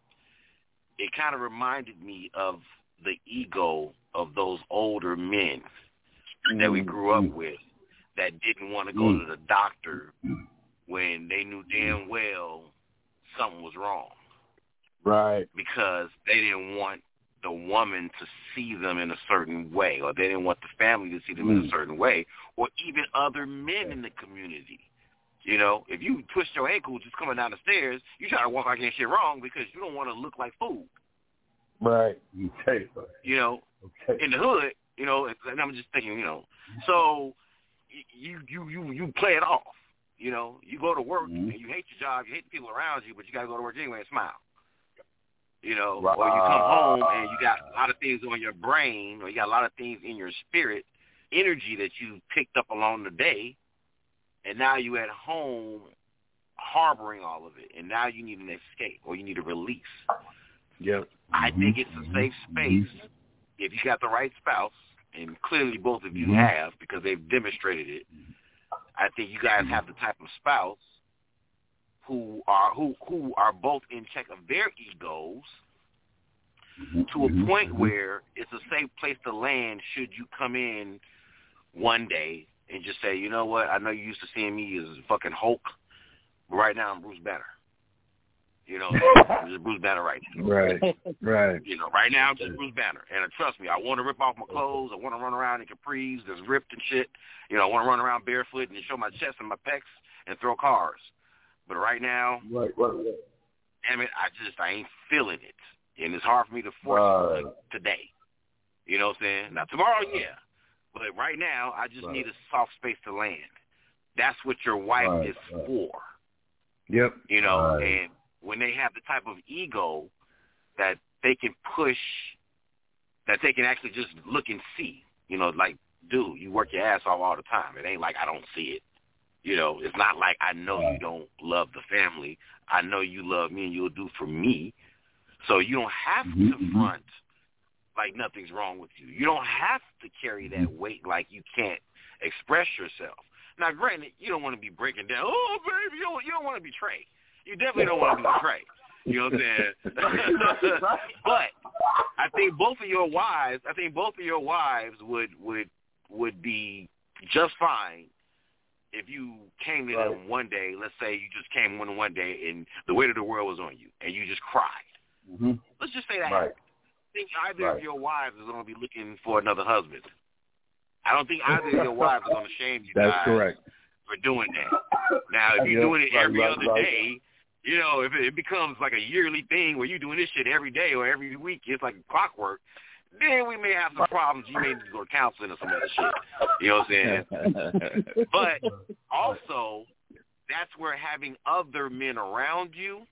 it kind of reminded me of the ego of those older men mm-hmm. that we grew up with that didn't want to go mm-hmm. to the doctor when they knew damn well something was wrong. Right. Because they didn't want the woman to see them in a certain way, or they didn't want the family to see them mm. in a certain way, or even other men in the community. You know, if you twist your ankle just coming down the stairs, you try to walk like ain't shit wrong because you don't want to look like food. Right. Okay. You know, okay. In the hood, you know, and I'm just thinking, you know, so you you you you play it off. You know, you go to work mm-hmm. and you hate your job, you hate the people around you, but you got to go to work anyway and smile. You know, right. Or you come home and you got a lot of things on your brain, or you got a lot of things in your spirit, energy that you picked up along the day, and now you at home harboring all of it, and now you need an escape or you need a release. Yep. I mm-hmm. think it's a safe space mm-hmm. if you got the right spouse, and clearly both of you mm-hmm. have because they've demonstrated it. I think you guys have the type of spouse who are who who are both in check of their egos mm-hmm. to a point mm-hmm. where it's a safe place to land should you come in one day and just say, you know what, I know you used to seeing me as fucking Hulk, but right now I'm Bruce Banner. You know, I'm just Bruce Banner right now. Right, right. You know, right now I'm just Bruce Banner. And uh, trust me, I want to rip off my clothes. I want to run around in capris that's ripped and shit. You know, I want to run around barefoot and show my chest and my pecs and throw cars. But right now, right, right, right. damn it, I just, I ain't feeling it. And it's hard for me to force right. it like today. You know what I'm saying? Now, tomorrow, yeah. But right now, I just right. need a soft space to land. That's what your wife right, is right. for. Yep. You know, right. and when they have the type of ego that they can push, that they can actually just look and see, you know, like, dude, you work your ass off all the time. It ain't like I don't see it. You know, it's not like I know you don't love the family. I know you love me and you'll do for me. So you don't have mm-hmm. to front like nothing's wrong with you. You don't have to carry that weight like you can't express yourself. Now, granted, you don't want to be breaking down, oh, baby, you don't, you don't want to betray. You definitely don't want to betray. You know what I'm saying? But I think both of your wives, I think both of your wives would would would be just fine if you came to them one day. Let's say you just came one one day and the weight of the world was on you and you just cried. Mm-hmm. Let's just say that. Right. I think either right. of your wives is going to be looking for another husband. I don't think either of your wives are going to shame you That's guys correct. for doing that. Now, if you're yep. doing it right, every right, other right. day, you know, if it becomes like a yearly thing where you're doing this shit every day or every week, it's like clockwork, then we may have some problems. You may need to go to counseling or some other shit. You know what I'm saying? But also, that's where having other men around you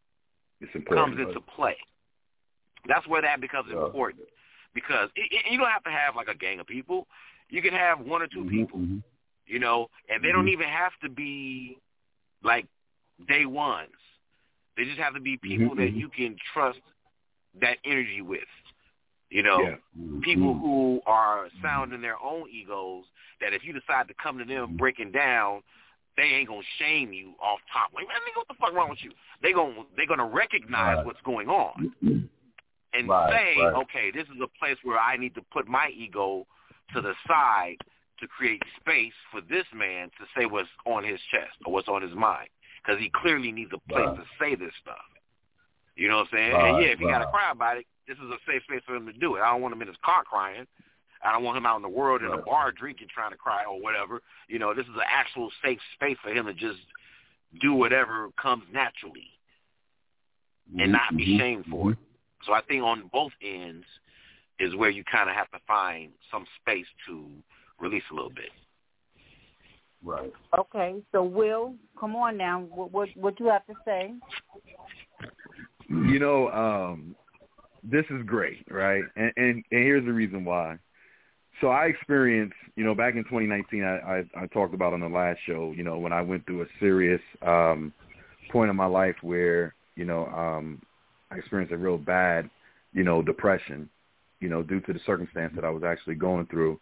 comes into play. That's where that becomes yeah. important. Because it, it, you don't have to have like a gang of people. You can have one or two mm-hmm, people. Mm-hmm. you know, and they mm-hmm. don't even have to be like day ones. They just have to be people mm-hmm. that you can trust that energy with, you know, yeah. mm-hmm. people who are sound in their own egos, that if you decide to come to them breaking down, they ain't going to shame you off top. Like, man, nigga, what the fuck wrong with you? They gonna, they're going to recognize right. what's going on and right, say, right. okay, this is a place where I need to put my ego to the side to create space for this man to say what's on his chest or what's on his mind, because he clearly needs a place right. to say this stuff. You know what I'm saying? Right, and, yeah, if he right. got to cry about it, this is a safe space for him to do it. I don't want him in his car crying. I don't want him out in the world in right. a bar drinking, trying to cry or whatever. You know, this is an actual safe space for him to just do whatever comes naturally mm-hmm. and not be mm-hmm. shamed for it. So I think on both ends is where you kind of have to find some space to release a little bit. Right. Okay, so Will, come on now. What what, what you have to say? You know, um, this is great, right? And, and and here's the reason why. So I experienced, you know, back in twenty nineteen, I, I, I talked about on the last show, you know, when I went through a serious um, point in my life where, you know, um, I experienced a real bad, you know, depression, you know, due to the circumstance that I was actually going through.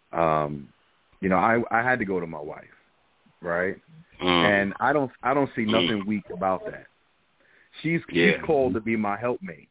Um, you know, I, I had to go to my wife, right? Mm. And I don't I don't see nothing weak about that. She's yeah. she's called to be my helpmate.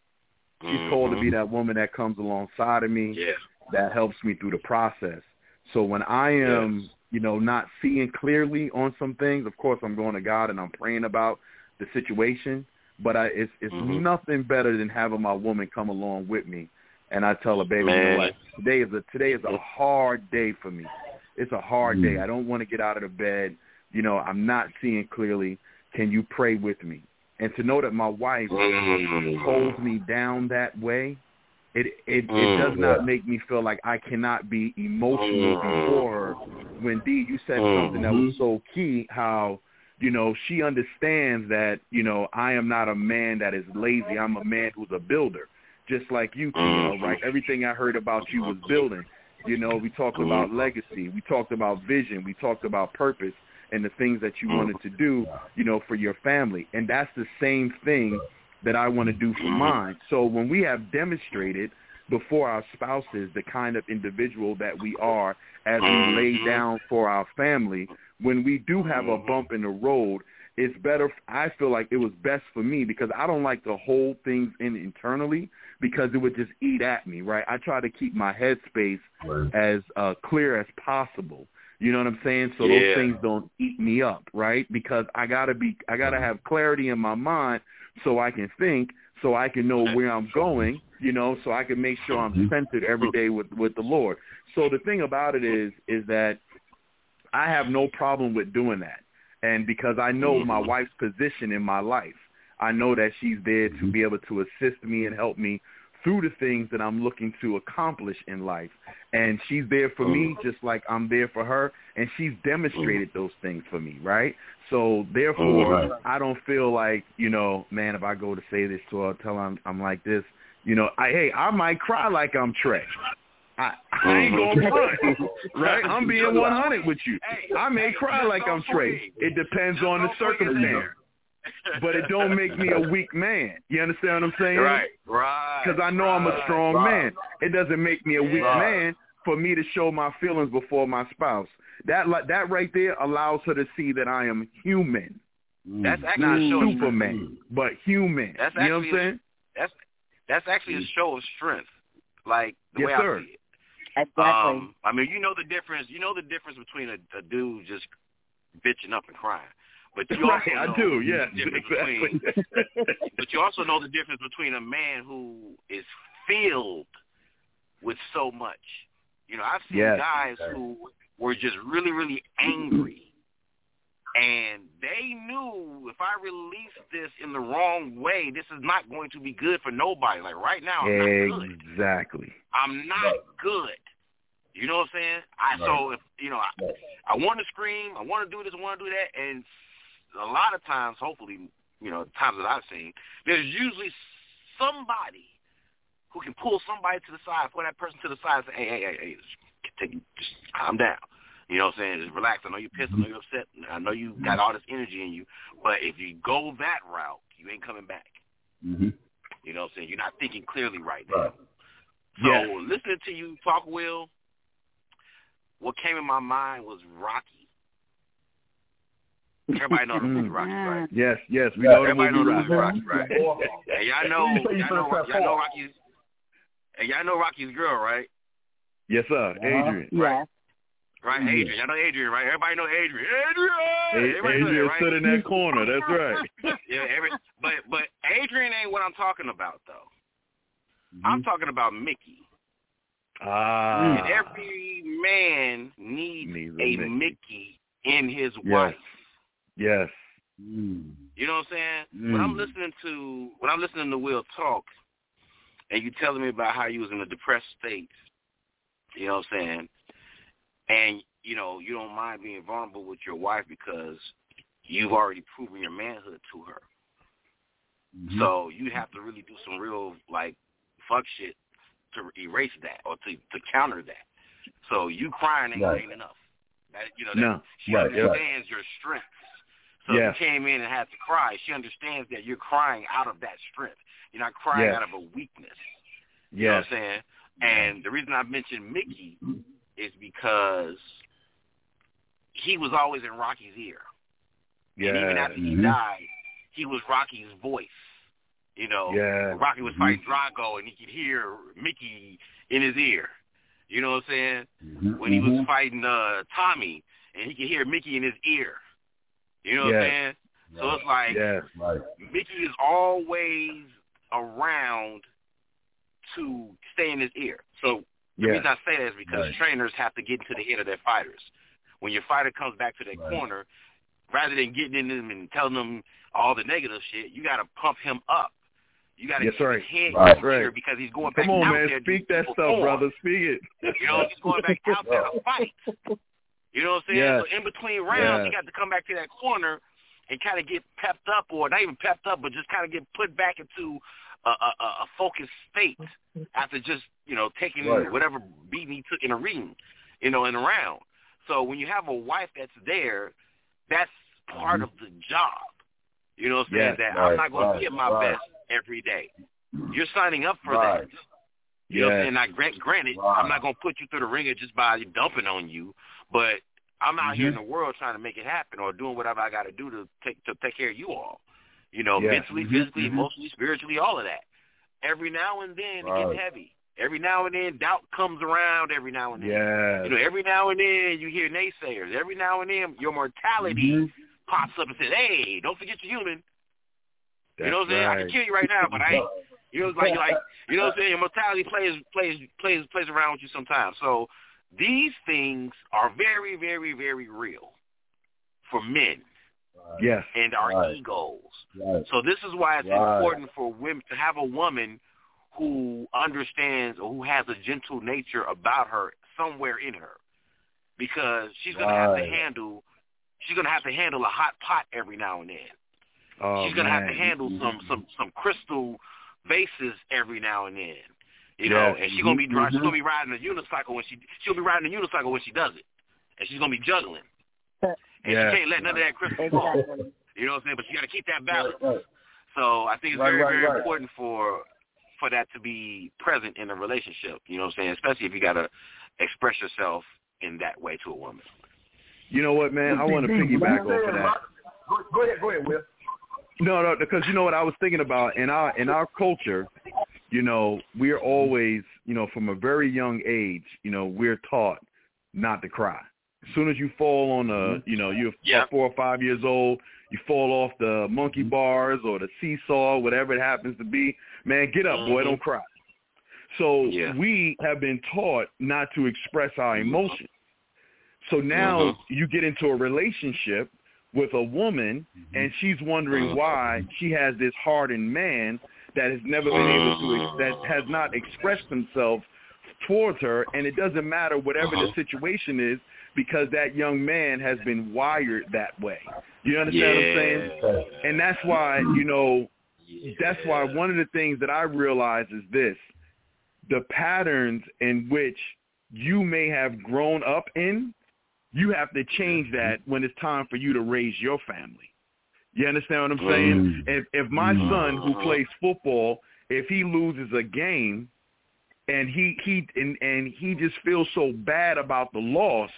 She's mm-hmm. called to be that woman that comes alongside of me, yeah. that helps me through the process. So when I am, yes. you know, not seeing clearly on some things, of course I'm going to God and I'm praying about the situation. But I, it's it's mm-hmm. nothing better than having my woman come along with me, and I tell her, baby, Man. you know what? Today is a today is a hard day for me. It's a hard mm-hmm. day. I don't want to get out of the bed. You know, I'm not seeing clearly. Can you pray with me? And to know that my wife mm-hmm. holds me down that way, it it, mm-hmm. it does not make me feel like I cannot be emotional mm-hmm. before her. When Dee, you said mm-hmm. something that was so key, how, you know, she understands that, you know, I am not a man that is lazy. I'm a man who's a builder, just like you, T L, right? Everything I heard about you was building. You know, we talked about legacy. We talked about vision. We talked about purpose and the things that you wanted to do, you know, for your family. And that's the same thing that I want to do for mine. So when we have demonstrated before our spouses the kind of individual that we are as we lay down for our family, when we do have a bump in the road, it's better. I feel like it was best for me because I don't like to hold things in internally because it would just eat at me, right? I try to keep my headspace right. as uh, clear as possible. You know what I'm saying? So yeah. those things don't eat me up, right? Because I gotta be, I gotta have clarity in my mind so I can think, so I can know where I'm going, you know, so I can make sure I'm centered every day with, with the Lord. So the thing about it is, is that I have no problem with doing that. And because I know my wife's position in my life, I know that she's there to be able to assist me and help me through the things that I'm looking to accomplish in life. And she's there for me just like I'm there for her, and she's demonstrated those things for me, right? So therefore, right. I don't feel like, you know, man, if I go to say this to her, tell her I'm, I'm like this, you know, I, hey, I might cry like I'm Trey. I, I ain't gonna front, right? I'm being one hundred with you. I may cry like I'm Trey. It depends on the circumstance. But it don't make me a weak man. You understand what I'm saying? Right, right. Because I know right, I'm a strong right. man. It doesn't make me a weak right. man for me to show my feelings before my spouse. That that right there allows her to see that I am human. That's actually not a show Superman, of but human. That's you know what I'm saying? A, that's that's actually a show of strength, like the yes, way sir. I see it. Exactly. Um, I mean, you know the difference. You know the difference between a, a dude just bitching up and crying. But you also right, know I do, the yes, difference exactly. between, but you also know the difference between a man who is filled with so much. You know, I've seen yes. guys who were just really, really angry, and they knew if I release this in the wrong way, this is not going to be good for nobody. Like right now, I'm not good. Exactly. I'm not good. You know what I'm saying? I right. so if you know, I, I want to scream, I want to do this, I want to do that, and a lot of times, hopefully, you know, times that I've seen, there's usually somebody who can pull somebody to the side, pull that person to the side, and say, hey, hey, hey, hey, just, take, just calm down. You know what I'm saying? Just relax. I know you're pissed. I know you're upset. I know you got all this energy in you. But if you go that route, you ain't coming back. Mm-hmm. You know what I'm saying? You're not thinking clearly right now. Right. So Yes. listening to you talk, Will, what came in my mind was Rocky. Everybody know the movie Rocky, right? Yes, yes, we Yeah, know the Everybody movie know the Rocky. movie Rocky, right? And y'all know, y'all know, y'all know Rocky's, and y'all know Rocky's girl, right? Yes, sir. Adrian. Right. Yes. Right, Mhm. Adrian. Y'all know Adrian, right? Everybody know Adrian. Adrian! A- Everybody know Adrian that, right? stood in that corner. That's right. Yeah, every, but but Adrian ain't what I'm talking about, though. Mm-hmm. I'm talking about Mickey. Ah. And every man needs, Needs a, a Mickey. Mickey. in his Yes. wife. Yes. Mm. You know what I'm saying? Mm. When I'm listening to when I'm listening to Will talk, and you telling me about how you was in a depressed state, you know what I'm saying? And you know you don't mind being vulnerable with your wife because you've already proven your manhood to her. Mm-hmm. So you have to really do some real like fuck shit to erase that or to to counter that. So you crying ain't, Right. ain't enough. That, you know, that, No. she Right, understands your strength. So Yes. if you came in and had to cry, she understands that you're crying out of that strength. You're not crying Yes. out of a weakness. You know Yes. what I'm saying? And the reason I mentioned Mickey is because he was always in Rocky's ear. Yes. And even after he Mhm. died, he was Rocky's voice. You know, Yes. Rocky was fighting Drago, and he could hear Mickey in his ear. You know what I'm saying? Mm-hmm. When he was Mm-hmm. fighting uh, Tommy, and he could hear Mickey in his ear. You know what Yes. I'm saying? So it's like Yes. Right. Mickey is always around to stay in his ear. So the Yes. reason I say that is because Right. trainers have to get into the head of their fighters. When your fighter comes back to that Right. corner, rather than getting in them and telling them all the negative shit, you got to pump him up. You got to Yes, keep right. his head Right. clear Right. because he's going back Come on, out man. there. Speak to that stuff, perform. brother. Speak it. You know, he's going back out there to fight. You know what I'm saying? Yes. So in between rounds, Yes. he got to come back to that corner and kind of get pepped up, or not even pepped up, but just kind of get put back into a, a, a focused state after just, you know, taking Right. whatever beating he took in a ring, you know, in a round. So when you have a wife that's there, that's part Mhm. of the job. You know what I'm saying? Yes. That Right, I'm not going right, to give my right. best every day. You're signing up for Right. that. You know what I'm Yes. saying? Now, grant, granted, Right. I'm not going to put you through the ringer just by dumping on you, but I'm out here in Mhm. the world trying to make it happen or doing whatever I got to do to take to take care of you all. You know, Yes. mentally, Mhm, physically, mhm. emotionally, spiritually, all of that. Every now and then it Right. gets heavy. Every now and then doubt comes around every now and then. Yes. You know, every now and then you hear naysayers. Every now and then your mortality Mhm. pops up and says, hey, don't forget you're human. That's You know what I'm saying? I can right. kill you right now, but I ain't. You know, it's like, like you know what I'm saying? Your mortality plays plays plays plays around with you sometimes. So these things are very, very, very real for men Right. and Yes. our Right. egos. Right. So this is why it's Right. important for women to have a woman who understands or who has a gentle nature about her somewhere in her, because she's gonna have to Right. handle she's gonna have to handle a hot pot every now and then. Oh, She's gonna man. have to handle some some some crystal vases every now and then, you know. Yes. And she's gonna be dri- she's Mhm. gonna be riding a unicycle when she she'll be riding a unicycle when she does it, and she's gonna be juggling, and Yes. she can't let none of that crystal fall. Exactly. You know what I'm saying? But you got to keep that balance. Right. So I think it's Right, very right, very right. important for for that to be present in a relationship. You know what I'm saying? Especially if you got to express yourself in that way to a woman. You know what, man? I want to piggyback off of that. Go, go ahead, go ahead, Will. No, no, because you know what I was thinking about in our in our culture, you know, we're always, you know, from a very young age, you know, we're taught not to cry. As soon as you fall on a, you know, you're Yeah. four or five years old, you fall off the monkey bars or the seesaw, whatever it happens to be, man, get up, boy, Mhm. don't cry. So Yeah. we have been taught not to express our emotions. So now Mhm. you get into a relationship with a woman, and she's wondering why she has this hardened man that has never been able to, that has not expressed himself towards her, and it doesn't matter whatever the situation is, because that young man has been wired that way. You understand what I'm saying? And that's why, you know, that's why one of the things that I realize is this: the patterns in which you may have grown up in, you have to change that when it's time for you to raise your family. You understand what I'm saying? Mm. If if my mm. son who plays football, if he loses a game and he he and, and he just feels so bad about the loss,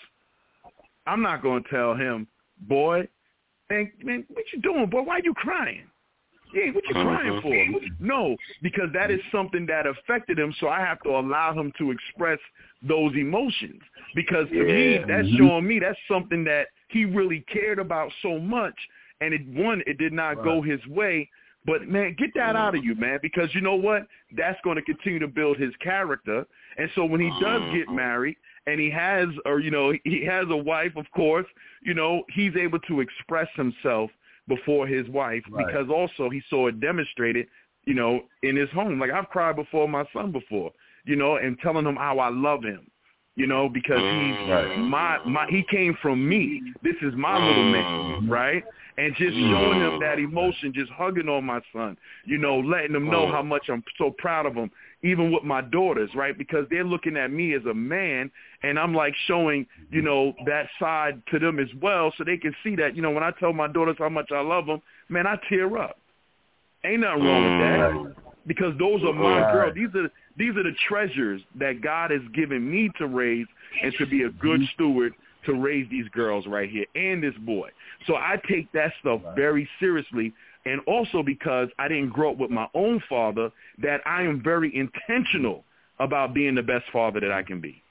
I'm not going to tell him, boy, man, man, what you doing, boy? Why are you crying? Yeah, what you crying for? No, because that is something that affected him, so I have to allow him to express those emotions. Because to yeah. me, that's showing me that's something that he really cared about so much, and it one, it did not right. go his way. But, man, get that out of you, man, because you know what? That's going to continue to build his character. And so when he does get married and he has, or, you know, he has a wife, of course, you know, he's able to express himself before his wife right. because also he saw it demonstrated, you know, in his home. Like I've cried before my son before, you know, and telling him how I love him, you know, because he's right. my, my, he came from me. This is my little man, right? And just showing him that emotion, just hugging on my son, you know, letting them know how much I'm so proud of him, even with my daughters, right? Because they're looking at me as a man, and I'm like showing, you know, that side to them as well so they can see that, you know, when I tell my daughters how much I love them, man, I tear up. Ain't nothing wrong with that because those are my girls. These are these are the treasures that God has given me to raise and to be a good steward to raise these girls right here and this boy. So I take that stuff very seriously, and also because I didn't grow up with my own father, that I am very intentional about being the best father that I can be.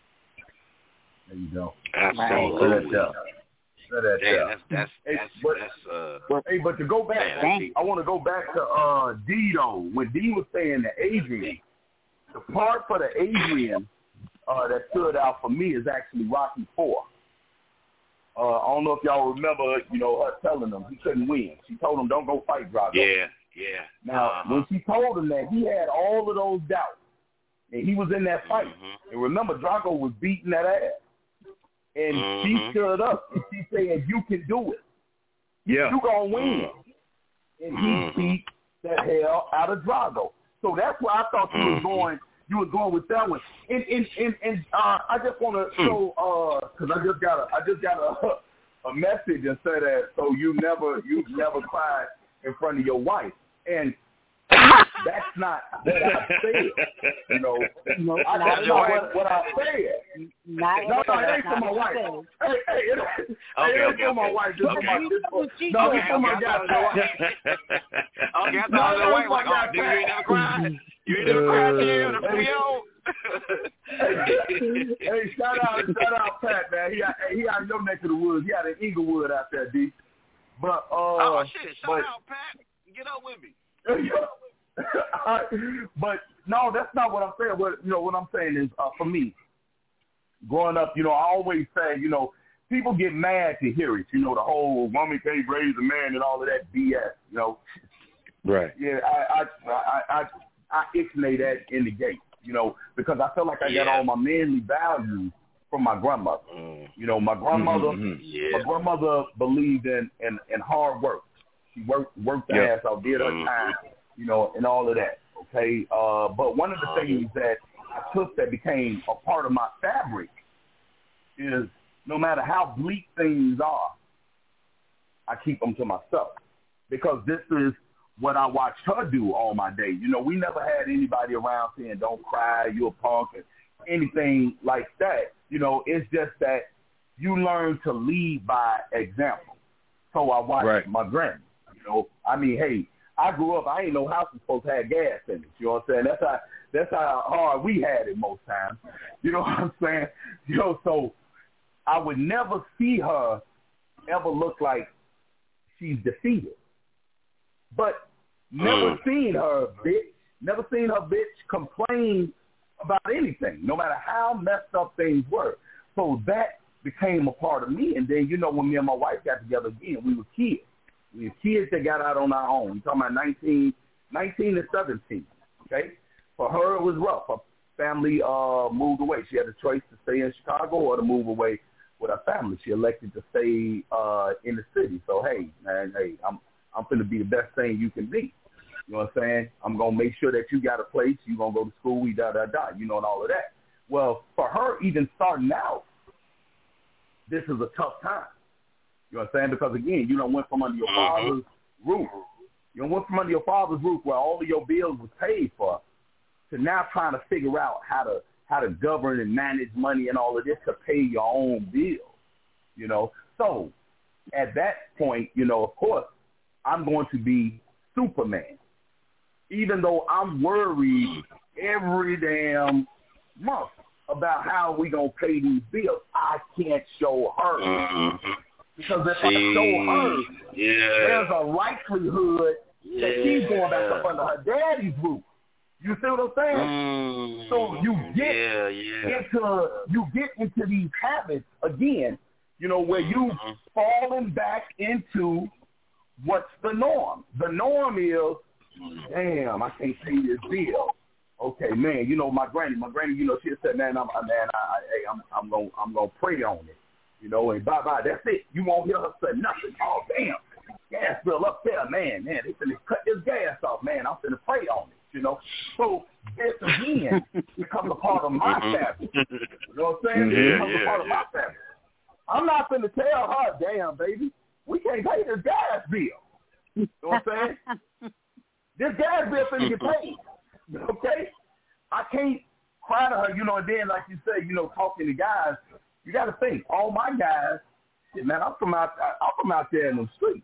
There you go. Absolutely. Let that yeah, that's that's hey, that's, but, that's uh. But, hey, but to go back, yeah, I want to go back to uh D though. When D was saying the Adrian, the part for the Adrian uh, that stood out for me is actually Rocky Four. Uh, I don't know if y'all remember, you know, her telling him he couldn't win. She told him, "Don't go fight Drago." Yeah, yeah. Now, uh-huh. when she told him that, he had all of those doubts, and he was in that fight. Mm-hmm. And remember, Drago was beating that ass, and mm-hmm. she stood up and she said, "You can do it. Yeah, you gonna win." Mm-hmm. And he mm-hmm. beat the hell out of Drago. So that's where I thought you mm-hmm. was going. You were going with that one, and and and, and uh, I just want to show because uh, I just got a I just got a, a message and say that so you never you never cried in front of your wife, and that's not what I said. You know, no, I, that's not what, what I said. Not no, no, it ain't for my wife. Hey, hey, it, okay, it okay, ain't for okay. my wife. This okay. is my, this for, okay, no, okay, it's for my okay, guy. Okay, I thought I was the wife. Like, oh, nigga, you ain't never cried. You ain't never cried here in the video. hey, hey, shout out, shout out, Pat, man. He, he out in your neck of the woods. He out in Inglewood out there, D. But uh, oh shit, shout but, out, Pat. Get up with me. But no, that's not what I'm saying. What you know, what I'm saying is, uh, for me, growing up, you know, I always say, you know, people get mad to hear it. You know, the whole woman can't raise a man and all of that B S. You know, right? Yeah, I I I I, I ixnay that in the gate. You know, because I feel like I yeah. got all my manly values from my grandmother. Mm. You know, my grandmother, mm-hmm. yeah. my grandmother believed in, in, in hard work. She worked worked her yep. ass off, did her mm. time, you know, and all of that. Okay, uh, but one of the mm. things that I took that became a part of my fabric is no matter how bleak things are, I keep them to myself because this is what I watched her do all my day. You know, we never had anybody around saying, "Don't cry, you're a punk," and anything like that. You know, it's just that you learn to lead by example. So I watched right. my granny. You know, I mean, hey, I grew up, I ain't know houses supposed to have gas in it. You know what I'm saying? That's how that's how hard we had it most times. You know what I'm saying? You know, so I would never see her ever look like she's defeated. But never mm. seen her bitch, never seen her bitch complain about anything, no matter how messed up things were. So that became a part of me. And then, you know, when me and my wife got together again, we were kids. We were kids that got out on our own. We're talking about nineteen, nineteen to seventeen, okay? For her, it was rough. Her family uh, moved away. She had a choice to stay in Chicago or to move away with her family. She elected to stay uh, in the city. So, hey, man, hey, I'm I'm going to be the best thing you can be. You know what I'm saying? I'm going to make sure that you got a place. You're going to go to school, we da, da, da, you know, and all of that. Well, for her, even starting out, this is a tough time. You know what I'm saying? Because, again, you done went from under your mm-hmm. father's roof. You done went from under your father's roof where all of your bills was paid for to now trying to figure out how to how to govern and manage money and all of this to pay your own bills, you know. So at that point, you know, of course, I'm going to be Superman, even though I'm worried every damn month about how we going to pay these bills. I can't show her. Mm-hmm. Because if See, I show her, yeah. there's a likelihood yeah. that she's going back up under her daddy's roof. You see what I'm saying? Mm, so you get yeah, yeah. into you get into these habits again, you know, where you mm-hmm. falling back into what's the norm. The norm is, damn, I can't pay this bill. Okay, man, you know my granny, my granny, you know, she said, man, I'm man, I, I hey, I'm I'm gonna I'm gonna pray on it, you know, and bye bye. That's it. You won't hear her say nothing. Oh damn, gas bill up there, man, man, they finna cut this gas off, man. I'm finna pray on it. You know, so this again becomes a part of my family. You know what I'm saying? Yeah, It becomes yeah, a part of yeah. my family. I'm not going to tell her, damn, baby, we can't pay this gas bill. You know what I'm saying? This gas bill finna get paid. Okay? I can't cry to her, you know, and then, like you say, you know, talking to guys, you got to think, all my guys, shit, man, I'm from out, I'm from out there in the streets.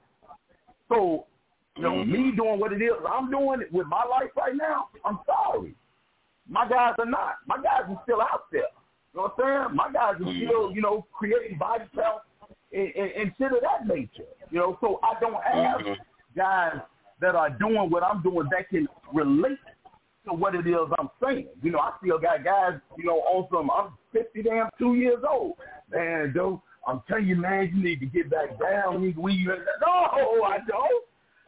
So, you know, mm-hmm. me doing what it is I'm doing with my life right now, I'm sorry. My guys are not. My guys are still out there. You know what I'm saying? My guys are still, you know, creating body count and, and, and shit of that nature. You know, so I don't have mm-hmm. guys that are doing what I'm doing that can relate to what it is I'm saying. You know, I still got guys, you know, on some, I'm fifty damn two years old. Man, dude, I'm telling you, man, you need to get back down. You need to, we, no, I don't.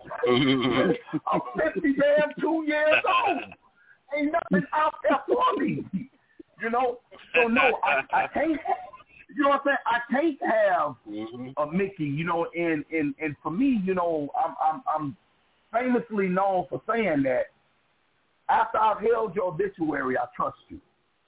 I'm fifty damn two years old. Ain't nothing out there for me. You know? So no, I, I can't you know what I'm saying? I can't have mm-hmm. a Mickey, you know, and, and, and for me, you know, I'm I'm I'm famously known for saying that after I've held your obituary, I trust you.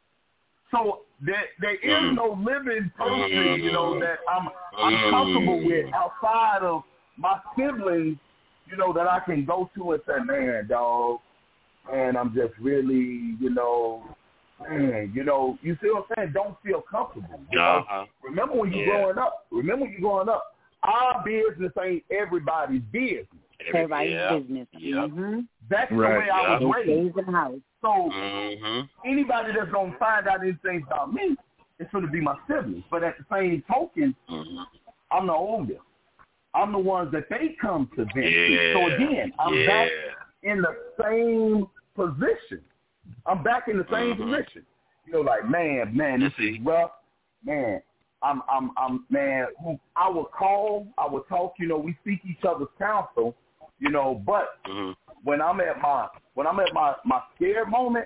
So there there is mm-hmm. no living person, you know, that I'm I'm comfortable with outside of my siblings, you know, that I can go to and say, man, dog, and I'm just really, you know, man, you know, you see what I'm saying? Don't feel comfortable. You know? Uh-huh. Remember when you're yeah. growing up, remember when you're growing up, our business ain't everybody's business. Everybody's yeah. business. Yeah. Mm-hmm. That's right. the way I yeah. was raised. In the house. So mm-hmm. anybody that's going to find out anything about me, it's going to be my siblings. But at the same token, Mm-hmm. I'm the oldest. I'm the ones that they come to vent yeah. to. So again, I'm yeah. back in the same position. I'm back in the same mm-hmm. position. You know, like, man, man, this is rough. Man, I'm, I'm, I'm, man, who I would call, I would talk, you know, we seek each other's counsel, you know, but mm-hmm. when I'm at my, when I'm at my, my scared moment,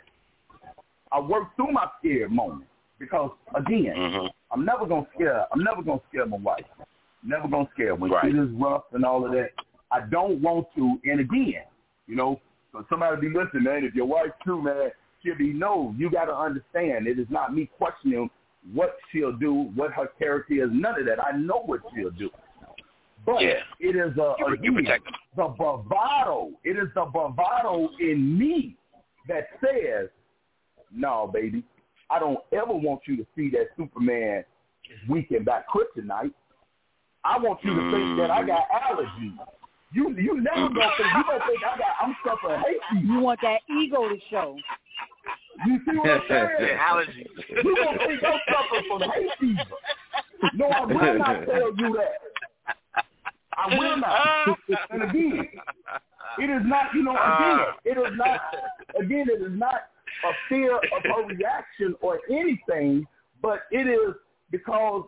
I work through my scared moment because, again, mm-hmm. I'm never going to scare, I'm never going to scare my wife. Never going to scare her. When right. shit is rough and all of that, I don't want to, and again, you know, so somebody be listening, man, if your wife's true, man, she'll be, no, you got to understand, it is not me questioning what she'll do, what her character is, none of that. I know what she'll do. But yeah. it is, a, you, again, you protect them. the bravado, it is the bravado in me that says, no, baby, I don't ever want you to see that Superman is weak and got kryptonite. I want you to mm. think that I got allergies. You you never gonna think you gonna think I got I'm suffering hay fever. You want that ego to show. You see what I'm saying? Yeah, allergies. You gonna think I'm suffering from hay fever. No, I will not tell you that. I will not. And again, it is not, you know, again, it is not again, it is not a fear of her reaction or anything, but it is because,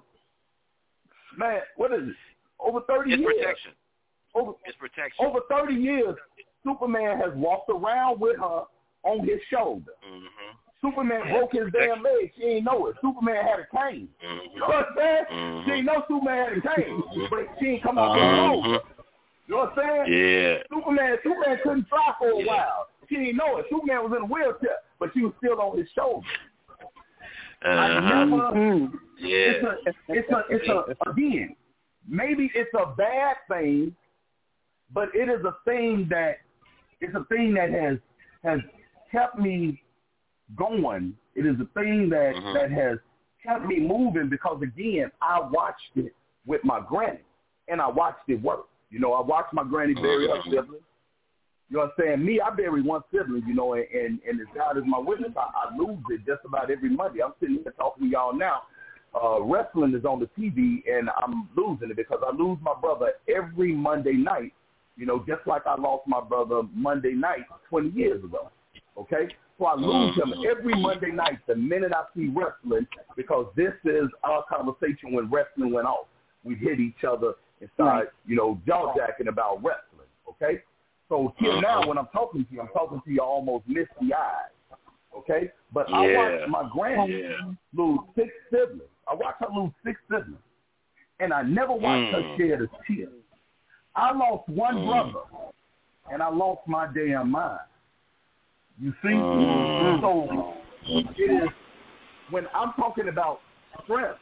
man, what is it? Over thirty it's years. Protection. Over, it's protection. Over thirty years, Superman has walked around with her on his shoulder. Mm-hmm. Superman yeah, broke his protection. damn leg. She ain't know it. Superman had a cane. Mm-hmm. You know what I'm saying? Mm-hmm. She ain't know Superman had a cane, but she ain't come off mm-hmm. his shoulder. You know what I'm saying? Yeah. Superman, Superman couldn't fly for a yeah. while. She didn't know it. Superman was in a wheelchair, but she was still on his shoulder. Uh-huh. I never. Mm-hmm. Yeah. It's a, it's a, it's a. Again, maybe it's a bad thing, but it is a thing that it's a thing that has has kept me going. It is a thing that mm-hmm. that has kept me moving because again, I watched it with my granny, and I watched it work. You know, I watched my granny bury her siblings. You know what I'm saying? Me, I bury one sibling, you know, and, and, and as God is my witness, I, I lose it just about every Monday. I'm sitting here talking to y'all now. Uh, wrestling is on the T V, and I'm losing it because I lose my brother every Monday night, you know, just like I lost my brother Monday night twenty years ago, okay? So I lose him every Monday night the minute I see wrestling because this is our conversation when wrestling went off. We hit each other and started, you know, jaw-jacking about wrestling, okay? So here now when I'm talking to you, I'm talking to you almost misty-eyed, okay? But yeah. I watched my granny yeah. lose six siblings. I watched her lose six siblings, and I never watched mm. her shed a tear. I lost one mm. brother, and I lost my damn mind. You see? Mm. So it is, when I'm talking about strength,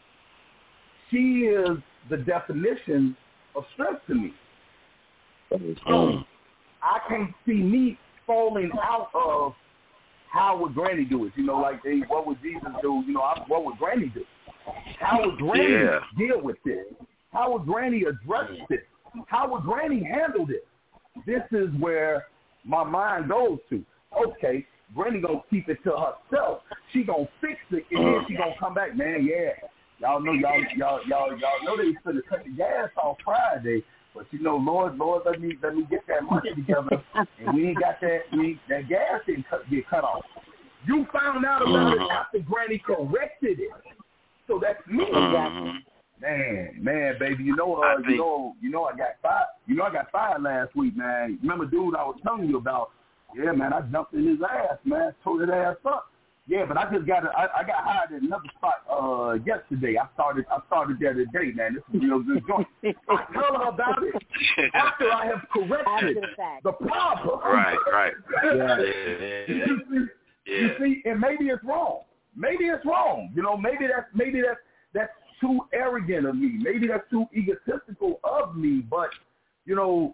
she is the definition of strength to me. So I can't see me falling out of how would Granny do it? You know, like they, what would Jesus do? You know, I, what would Granny do? How would Granny yeah. deal with this? How would Granny address this? How would Granny handle this? This is where my mind goes to. Okay, Granny gonna keep it to herself. She gonna fix it, and then she gonna come back, man. Yeah, y'all know, y'all, y'all, y'all, y'all know they finna cut the gas off Friday. But you know, Lord, Lord, let me let me get that money together, and we ain't got that. We that gas didn't cut, get cut off. You found out about mm-hmm. it after Granny corrected it. So that's me. Mm-hmm. Man, man, baby, you know, uh, think... you know, you know, I got fired. You know, I got fired last week, man. Remember, dude, I was telling you about? Yeah, man, I jumped in his ass, man, tore his ass up. Yeah, but I just got, a, I, I got hired at another spot uh, yesterday. I started, I started there today, man. This is a real good joint. I tell her about it after I have corrected the problem. Right, right. Yeah. Yeah. You, see, yeah. you see, and maybe it's wrong. Maybe it's wrong. You know, maybe that's maybe that's that's too arrogant of me. Maybe that's too egotistical of me. But you know,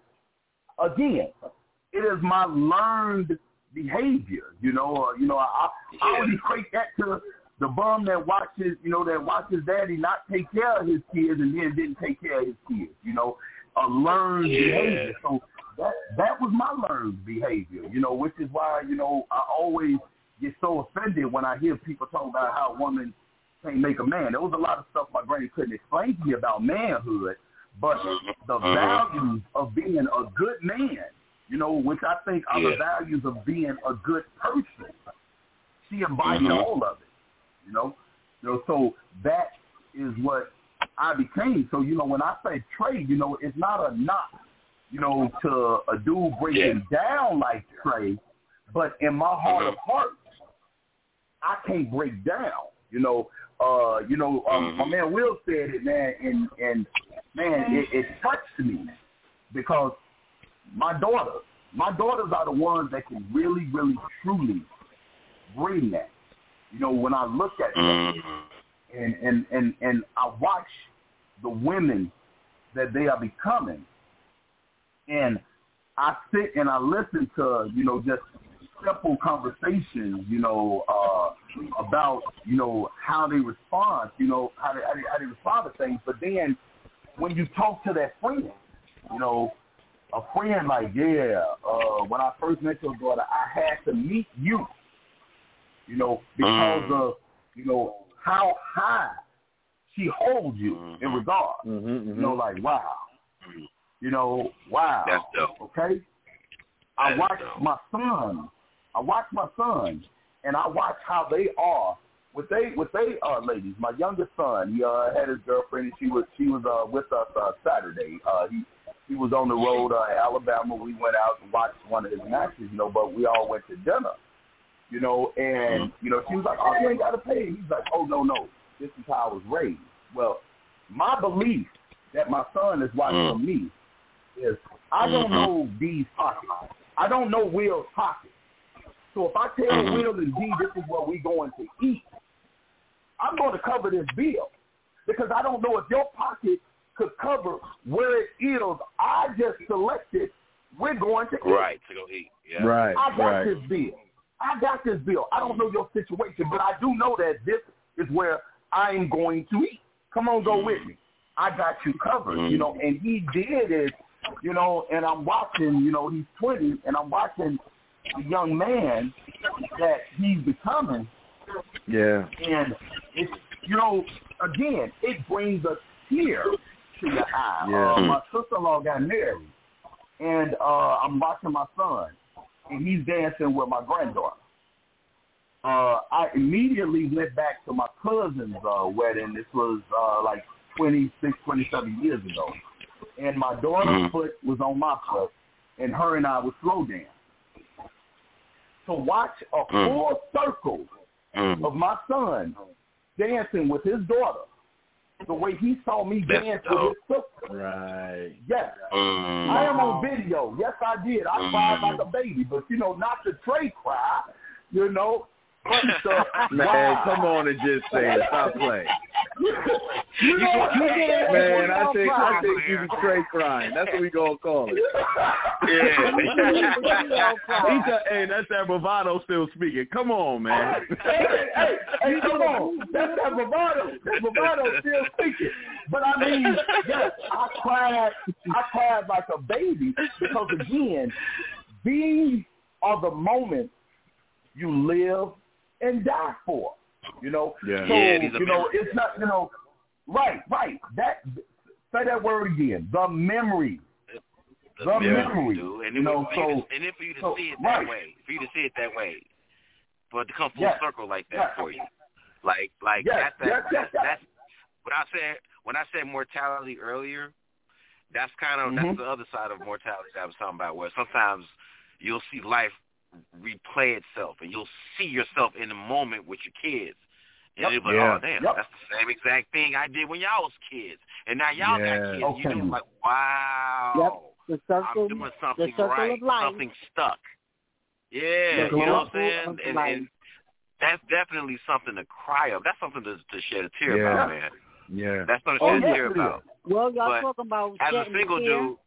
again, it is my learned behavior. You know, uh, you know, I I always equate that to the bum that watches, you know, that watches daddy not take care of his kids and then didn't take care of his kids. You know, a learned yeah. behavior. So that that was my learned behavior. You know, which is why you know I always get so offended when I hear people talk about how a woman can't make a man. There was a lot of stuff my granny couldn't explain to me about manhood, but the uh-huh. values of being a good man, you know, which I think are yeah. the values of being a good person. She embodied mm-hmm. all of it, you know. You know, so that is what I became. So, you know, when I say Trey, you know, it's not a knock, you know, to a dude breaking yeah. down like Trey, but in my heart mm-hmm. of hearts, I can't break down, you know. Uh, you know, um, mm-hmm. my man Will said it, man, and, and man, it, it touched me because my daughters, my daughters are the ones that can really, really, truly bring that. You know, when I look at them mm-hmm. and, and, and, and I watch the women that they are becoming, and I sit and I listen to, you know, just simple conversations, you know, uh, about, you know, how they respond, you know, how they, how they, how they respond to things. But then when you talk to that friend, you know, a friend like, yeah, uh, when I first met your daughter, I had to meet you, you know, because mm-hmm. of, you know, how high she holds you mm-hmm. in regard. Mm-hmm, mm-hmm. You know, like, wow. You know, wow. That's dope. Okay? I That's watch dope. my son. I watch my son, and I watch how they are with they with they uh ladies. My youngest son, he uh, had his girlfriend, and she was she was uh, with us uh, Saturday. Uh, he he was on the road uh, in Alabama. We went out and watched one of his matches, you know, but we all went to dinner, you know, and you know she was like, oh, you ain't got to pay. He's like, oh no no, this is how I was raised. Well, my belief that my son is watching mm. from me is I don't mm-hmm. know D's pockets. I don't know Will's pockets. So if I tell mm-hmm. Will and D this is what we going to eat, I'm going to cover this bill because I don't know if your pocket could cover where it is. I just selected we're going to eat. Right, to go eat. Yeah. Right, I got right. this bill. I got this bill. I don't know your situation, but I do know that this is where I am going to eat. Come on, go with me. I got you covered, mm. you know, and he did it, you know, and I'm watching, you know, he's twenty, and I'm watching a young man that he's becoming. Yeah. And, it's, you know, again, it brings a tear to your eye. Yeah. Uh, my sister-in-law got married, and uh, I'm watching my son, and he's dancing with my granddaughter. Uh, I immediately went back to my cousin's uh, wedding. This was uh, like twenty-six, twenty-seven years ago. And my daughter's mm-hmm. foot was on my foot, and her and I would slow dance. To watch a mm-hmm. full circle mm-hmm. of my son dancing with his daughter, the way he saw me That's dance dope. with his sister. Right. Yes. Mm-hmm. I am on video. Yes, I did. I mm-hmm. cried like a baby, but, you know, not the Trey cry, you know. Man, wow. Come on and just say it. Stop playing. You know, man, I think I think you was straight crying. That's what we gonna call it. Yeah. He's a, hey, that's that bravado still speaking. Come on, man. hey, hey, hey, come on. That's that bravado. That bravado still speaking. But I mean, yes, I cried. I cried like a baby because again, these are the moments you live and die for, you know. Yeah. So, yeah, you know, it's not, you know, right, right. That say that word again. The memory. The, the memory, memory. Dude. And you know, for so you to, and then for you to so, see it right. that way, for you to see it that way, for it to come full yes. circle like that yes. for you, like, like yes. that's that. Yes. That's, Yes. that's when I said when I said mortality earlier. That's kind of mm-hmm. that's the other side of mortality that I was talking about, where sometimes you'll see life replay itself, and you'll see yourself in the moment with your kids. And Yep. you'll be like, yeah. oh, damn, yep. that's the same exact thing I did when y'all was kids. And now y'all yeah. got kids. Okay. You do like, wow, Yep. The circle, I'm doing something the circle right. of life. Something stuck. Yeah, The you know what I'm circle saying? of And, life. and that's definitely something to cry of. That's something to, to shed a tear Yeah. about, man. Yeah. That's something to Oh, shed yes, a tear it is. about. Well, y'all But talking about as a shedding single tear. dude,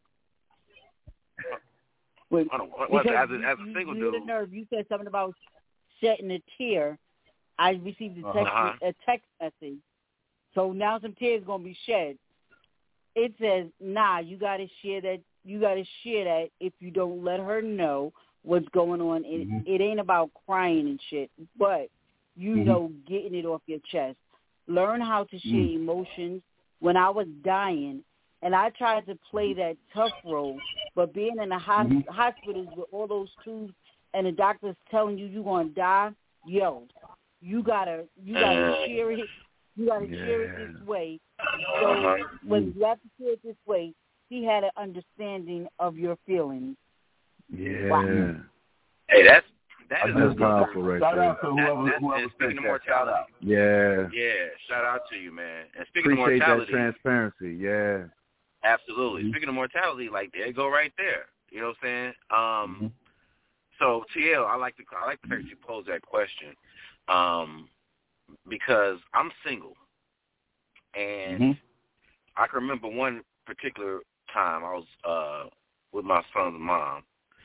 Wait, hold on, what, what, because as, a, as a you, single you hit dude, a nerve. You said something about shedding a tear. I received a text, Uh-huh. a text message. So now some tears gonna be shed. It says, "Nah, you gotta share that. You gotta share that. If you don't let her know what's going on, it, Mm-hmm. it ain't about crying and shit, but you Mm-hmm. know, getting it off your chest. Learn how to share Mm. emotions. When I was dying, and I tried to play that tough role, but being in the hos- Mm-hmm. hospitals with all those tubes and the doctors telling you you're gonna die, yo, you gotta you gotta Uh, share it. You gotta yeah. share it this way. So when you have to share it this way, he had an understanding of your feelings. Yeah. Wow. hey, that's that is That's a powerful right Shout there. out to whoever, That- that- whoever and said speaking of that. Shout mortality. out. Yeah. Yeah, shout out to you, man. And speaking Appreciate of that mortality, transparency. Yeah. absolutely. Mm-hmm. Speaking of mortality, like there you go right there. You know what I'm saying? Um, Mm-hmm. so T L, I like to I like the fact that you pose that question, um, because I'm single, and Mm-hmm. I can remember one particular time I was uh, with my son's mom,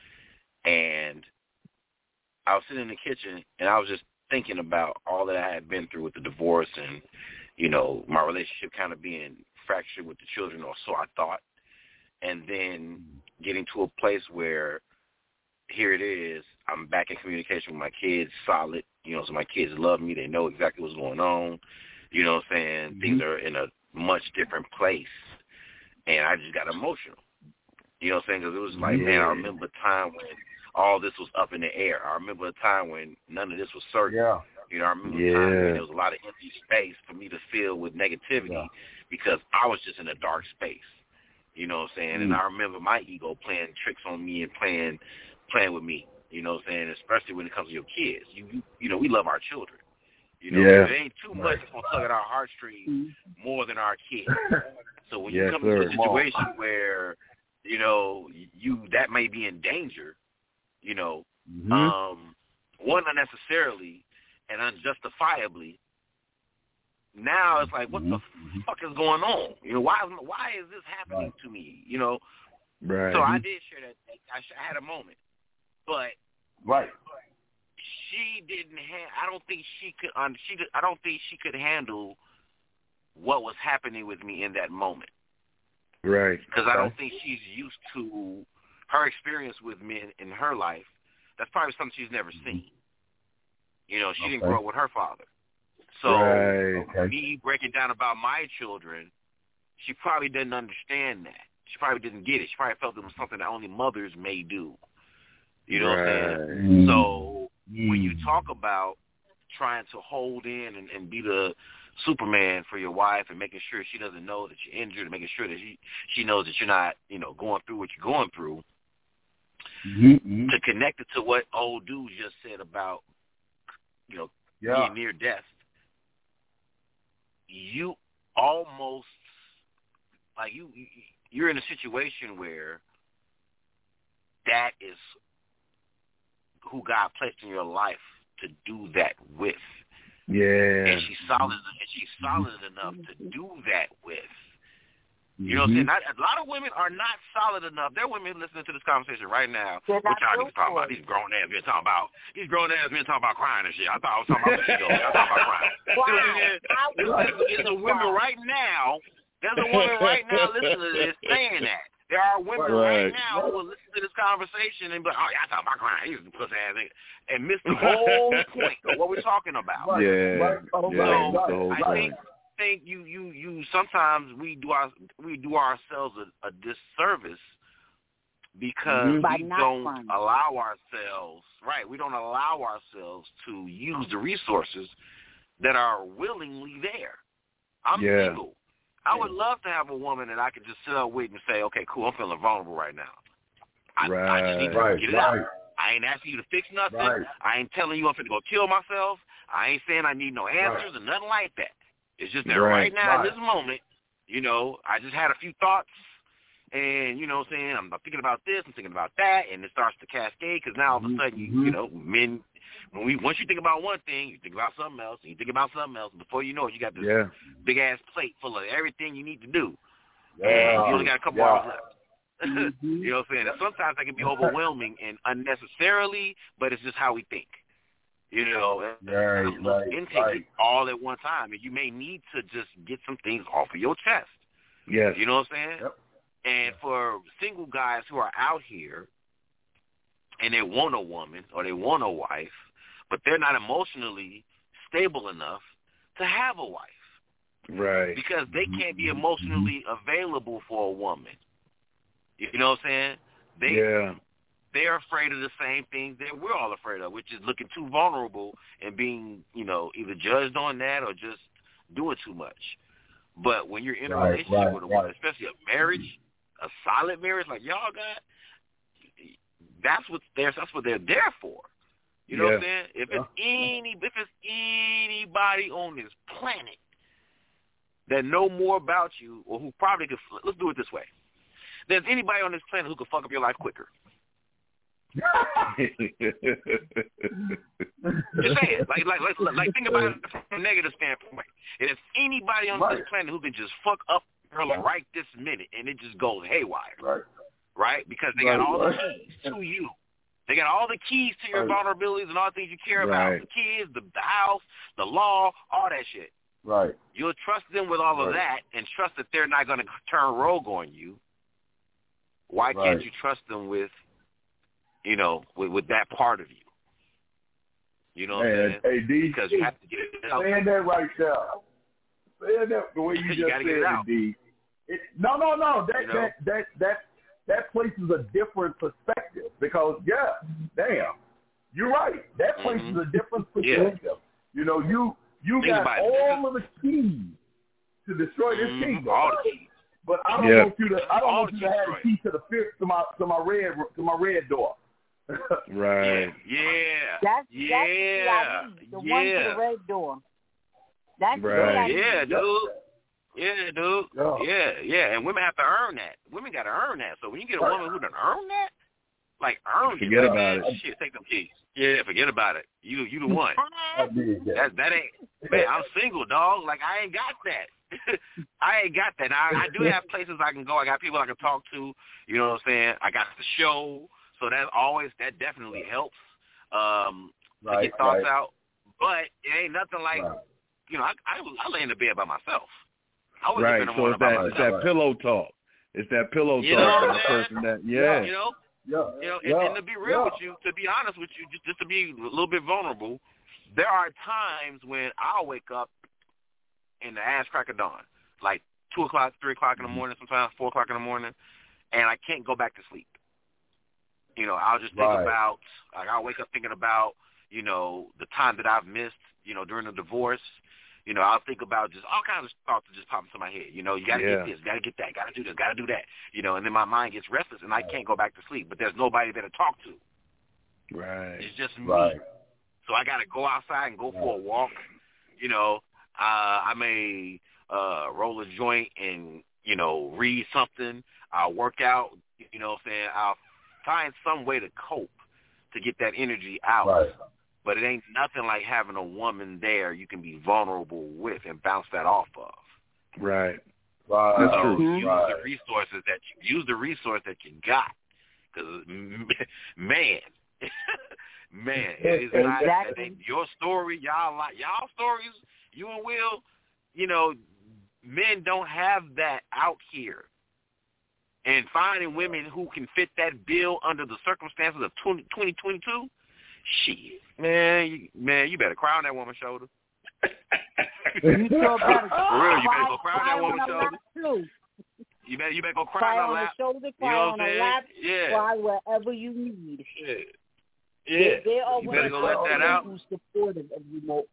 and I was sitting in the kitchen, and I was just thinking about all that I had been through with the divorce and, you know, my relationship kind of being fractured with the children, or so I thought, and then getting to a place where here it is, I'm back in communication with my kids, solid, you know, so my kids love me. They know exactly what's going on. You know what I'm saying? Mm-hmm. Things are in a much different place, and I just got emotional. You know what I'm saying? Because it was like, yeah. man, I remember a time when all this was up in the air. I remember a time when none of this was certain. Yeah. You know, I remember yeah. a time when there was a lot of empty space for me to fill with negativity yeah. because I was just in a dark space. You know what I'm saying? Mm. And I remember my ego playing tricks on me and playing playing with me. You know what I'm saying? Especially when it comes to your kids. You you, you know, we love our children. You know, yeah. there ain't too much that's going to tug at our heartstrings more than our kids. So when you yes, come sir. into a situation where, you know, you that may be in danger, you know, mm-hmm. um, one, unnecessarily and unjustifiably, now it's like, what mm-hmm. the fuck is going on? You know, why why is this happening right. to me? You know, right. So I did share that. I, I had a moment, but right. she didn't have. I don't think she could. Um, she. I don't think she could handle what was happening with me in that moment. Right. Because I don't think she's used to her experience with men in her life. That's probably something she's never seen. You know, she okay. didn't grow up with her father. So right. okay. me breaking down about my children, she probably didn't understand that. She probably didn't get it. She probably felt it was something that only mothers may do. You know right. what I'm saying? So when you talk about trying to hold in and, and be the Superman for your wife and making sure she doesn't know that you're injured and making sure that she, she knows that you're not, you know, going through what you're going through, mm-hmm. to connect it to what old dude just said about, you know, yeah. being near death, you almost, like you, you're in a situation where that is who God placed in your life to do that with. Yeah. And she's solid, and she's solid enough to do that with. You know mm-hmm. what I'm saying? Not, a lot of women are not solid enough. There are women listening to this conversation right now. They're what y'all not niggas talking about? These grown ass men talking about these grown ass men talking about crying and shit. I thought I was talking about ego. Y'all talking about crying. There's a woman right now. There's a woman right now listening to this saying that. There are women right, right now who will listen to this conversation and be like, oh, y'all talking about crying. He's a pussy ass nigga. And miss the whole point of what we're talking about. Right. Yeah. Right. So yeah. I think, think you, you, you sometimes we do our we do ourselves a, a disservice because By we not don't fun. allow ourselves right. We don't allow ourselves to use the resources that are willingly there. I'm yeah. single. I would love to have a woman that I could just sit up with and say, okay, cool, I'm feeling vulnerable right now. I, right. I just need to right. get it right. out. I ain't asking you to fix nothing. Right. I ain't telling you I'm finna go kill myself. I ain't saying I need no answers right. or nothing like that. It's just that right, right now, right. in this moment, you know, I just had a few thoughts, and, you know what I'm saying, I'm thinking about this, I'm thinking about that, and it starts to cascade because now all of a sudden, you, mm-hmm. you know, men, when we once you think about one thing, you think about something else, and you think about something else, and before you know it, you got this yeah. big-ass plate full of everything you need to do, yeah. and you only got a couple yeah. hours left. Mm-hmm. You know what I'm saying? And sometimes that can be overwhelming and unnecessarily, but it's just how we think. You know, right, right, intake right. it all at one time, and you may need to just get some things off of your chest. Yes. You know what I'm saying? Yep. And for single guys who are out here and they want a woman or they want a wife, but they're not emotionally stable enough to have a wife. Right. Because they can't be emotionally available for a woman. You know what I'm saying? They, yeah. They're afraid of the same things that we're all afraid of, which is looking too vulnerable and being, you know, either judged on that or just doing too much. But when you're in a right, relationship right, with a right. woman, especially a marriage, a solid marriage like y'all got, that's what they're that's what they're there for. You know yeah. what I'm saying? If it's any if it's anybody on this planet that know more about you or who probably could, let's do it this way. There's anybody on this planet who could fuck up your life quicker. Just saying, like, like, like, like, think about it from a negative standpoint. And if anybody on right. this planet who can just fuck up her life right this minute, and it just goes haywire, right? Right? Because they right, got all right. the keys to you. They got all the keys to your right. vulnerabilities and all the things you care right. about: the kids, the, the house, the law, all that shit. Right. You'll trust them with all right. of that, and trust that they're not going to turn rogue on you. Why right. can't you trust them with, you know, with, with that part of you? You know what Man, I'm saying? hey, D, because you have to get it out. Saying that right there. Saying that the way you, you just said it, it D. It, no, no, no. That, you know? that, that, that, that places a different perspective because, yeah, damn, you're right. That places mm-hmm. a different perspective. Yeah. You know, you you Think got all of the keys to destroy this mm-hmm. kingdom. All the keys. But I don't yeah. want you to. I don't all want you to have the key to the fifth, to my to my red to my red door. right. Yeah. That's yeah. that's the, the yeah. one to the red door. That's right. the Yeah, dude. Yeah, dude. Yeah. yeah, yeah. And women have to earn that. Women got to earn that. So when you get a right. woman who done earn that, like earned Forget you. Like, about man, it. Shit, take them keys. Yeah, forget about it. You you the one. I did that. That that ain't man. I'm single, dog. Like I ain't got that. I ain't got that. Now I do have places I can go. I got people I can talk to. You know what I'm saying? I got the show, so that always that definitely helps um, right, to get thoughts right. out. But it ain't nothing like right. you know. I, I I lay in the bed by myself. I was Right. in the So morning it's by that myself. it's that pillow talk. It's that pillow You talk know from what the I'm person that yeah. You know. Yeah. You know, and, yeah. and to be real yeah. with you, to be honest with you, just, just to be a little bit vulnerable, there are times when I'll wake up in the ass crack of dawn, like two o'clock, three o'clock in the morning, sometimes four o'clock in the morning, and I can't go back to sleep. You know, I'll just think Right. about, like I'll wake up thinking about, you know, the time that I've missed, you know, during the divorce. You know, I'll think about just all kinds of thoughts that just pop into my head. You know, you got to Yeah. get this, got to get that, got to do this, got to do that. You know, and then my mind gets restless and I can't go back to sleep. But there's nobody there to talk to. Right. It's just me. Right. So I got to go outside and go for a walk. You know, uh, I may uh, roll a joint and, you know, read something. I'll work out. You know what I'm saying? I'll find some way to cope to get that energy out. Right. But it ain't nothing like having a woman there you can be vulnerable with and bounce that off of. Right. Right. That's So true. use Right. the resources that you use the resource that you got. Because man, man, it is not that Exactly. ain't your story. Y'all like y'all stories. You and Will, you know, men don't have that out here. And finding women who can fit that bill under the circumstances of twenty twenty-two, shit, man, you, man, you better cry on that woman's shoulder. You sure better For real, you better go cry on cry that woman's on her lap shoulder. too. You better, you better go cry, Cry on on her the lap. shoulder, You cry know on what I'm her saying? lap, Yeah. cry wherever you need. Yeah. Yeah. There, there are You better women go let that there out. who's supportive of you more.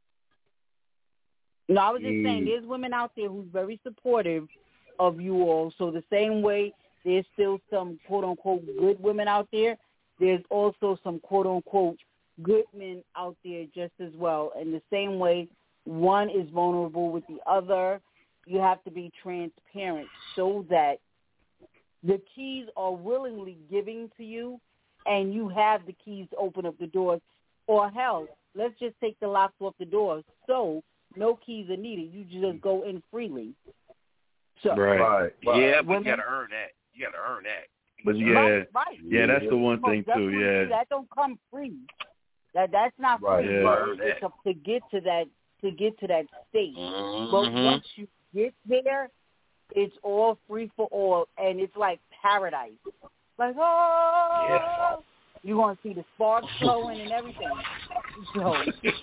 No, I was just Mm. saying, there's women out there who's very supportive of you all. So the same way there's still some quote-unquote good women out there, there's also some quote-unquote good men out there just as well. And the same way one is vulnerable with the other, you have to be transparent so that the keys are willingly given to you and you have the keys to open up the doors. Or hell, let's just take the locks off the doors. So no keys are needed. You just go in freely. So, Right. Right. Yeah, but Women- you got to earn that. You got to earn that. But yeah, Right, right. yeah, that's the one Most thing too. definitely, Yeah. that don't come free. That that's not Right, free. yeah. It's, it's up to get to that to get to that state. But Mm-hmm. once you get there, it's all free for all, and it's like paradise. Like oh, Yeah. you're gonna see the sparks flowing and everything. So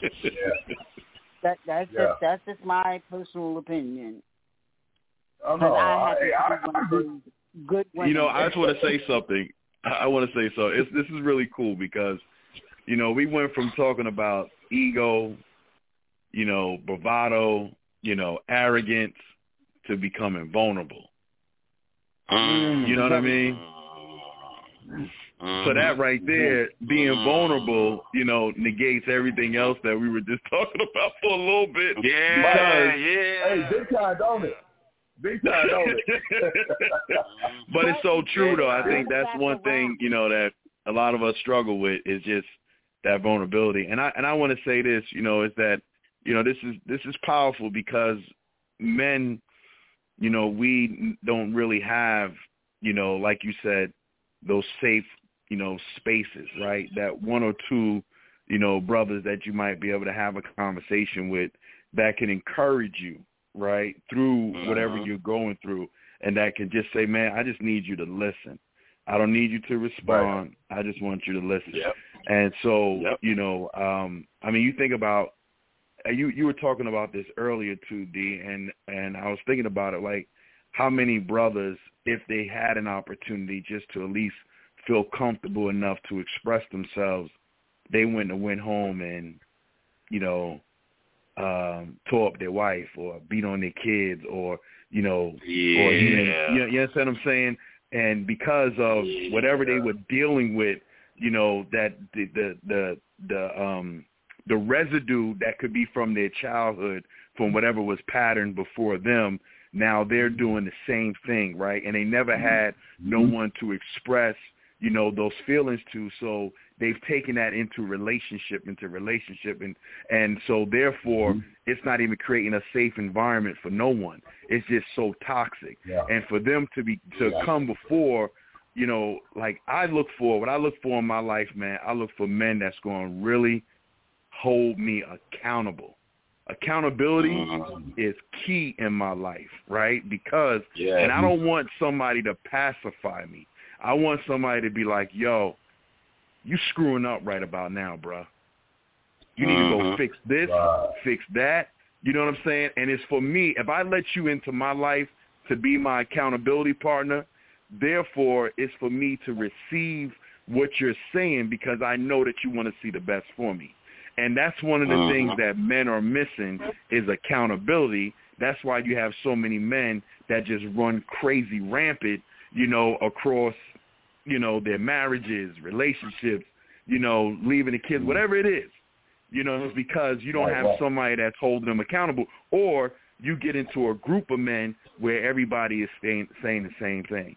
that that's Yeah. just that's just my personal opinion. Oh, Because no. I had to I, be I, one of those good women. You know, I just want to say something. I, I want to say so. It's, this is really cool because, you know, we went from talking about ego, you know, bravado, you know, arrogance, to becoming vulnerable. Mm-hmm. You know what I mean? So that right there, being vulnerable, you know, negates everything else that we were just talking about for a little bit. Yeah, Because- yeah. Hey, big time, don't it? Big time, don't it? But it's so true, though. I think that's one thing, you know, that a lot of us struggle with is just that vulnerability. And I and I want to say this, you know, is that, you know, this is this is powerful because men, you know, we don't really have, you know, like you said, those safe, you know, spaces, right? That one or two, you know, brothers that you might be able to have a conversation with that can encourage you, right, through whatever Uh-huh. you're going through, and that can just say, man, I just need you to listen. I don't need you to respond. Right. I just want you to listen. Yep. And so, Yep. you know, um, I mean, you think about, you you were talking about this earlier too, D, and, and I was thinking about it, like how many brothers, if they had an opportunity just to at least feel comfortable enough to express themselves, they went and went home and, you know, um, tore up their wife or beat on their kids or, you know, Yeah. or even, you, you understand what I'm saying? And because of Yeah. whatever they were dealing with, you know, that the, the, the, the, um, the residue that could be from their childhood, from whatever was patterned before them, now they're doing the same thing, right? And they never had no one to express you know, those feelings to. So they've taken that into relationship, into relationship. And, and so therefore mm-hmm. it's not even creating a safe environment for no one. It's just so toxic. Yeah. And for them to be, to yeah. come before, you know, like I look for, what I look for in my life, man, I look for men that's going to really hold me accountable. Accountability mm-hmm. is key in my life, right? Because, yeah. and I don't want somebody to pacify me. I want somebody to be like, yo, you screwing up right about now, bro. You need mm-hmm. to go fix this, wow. fix that. You know what I'm saying? And it's for me, if I let you into my life to be my accountability partner, therefore it's for me to receive what you're saying because I know that you want to see the best for me. And that's one of the mm-hmm. things that men are missing is accountability. That's why you have so many men that just run crazy rampant, you know, across, you know, their marriages, relationships, you know, leaving the kids, whatever it is. You know, it's because you don't have somebody that's holding them accountable, or you get into a group of men where everybody is saying, saying the same thing.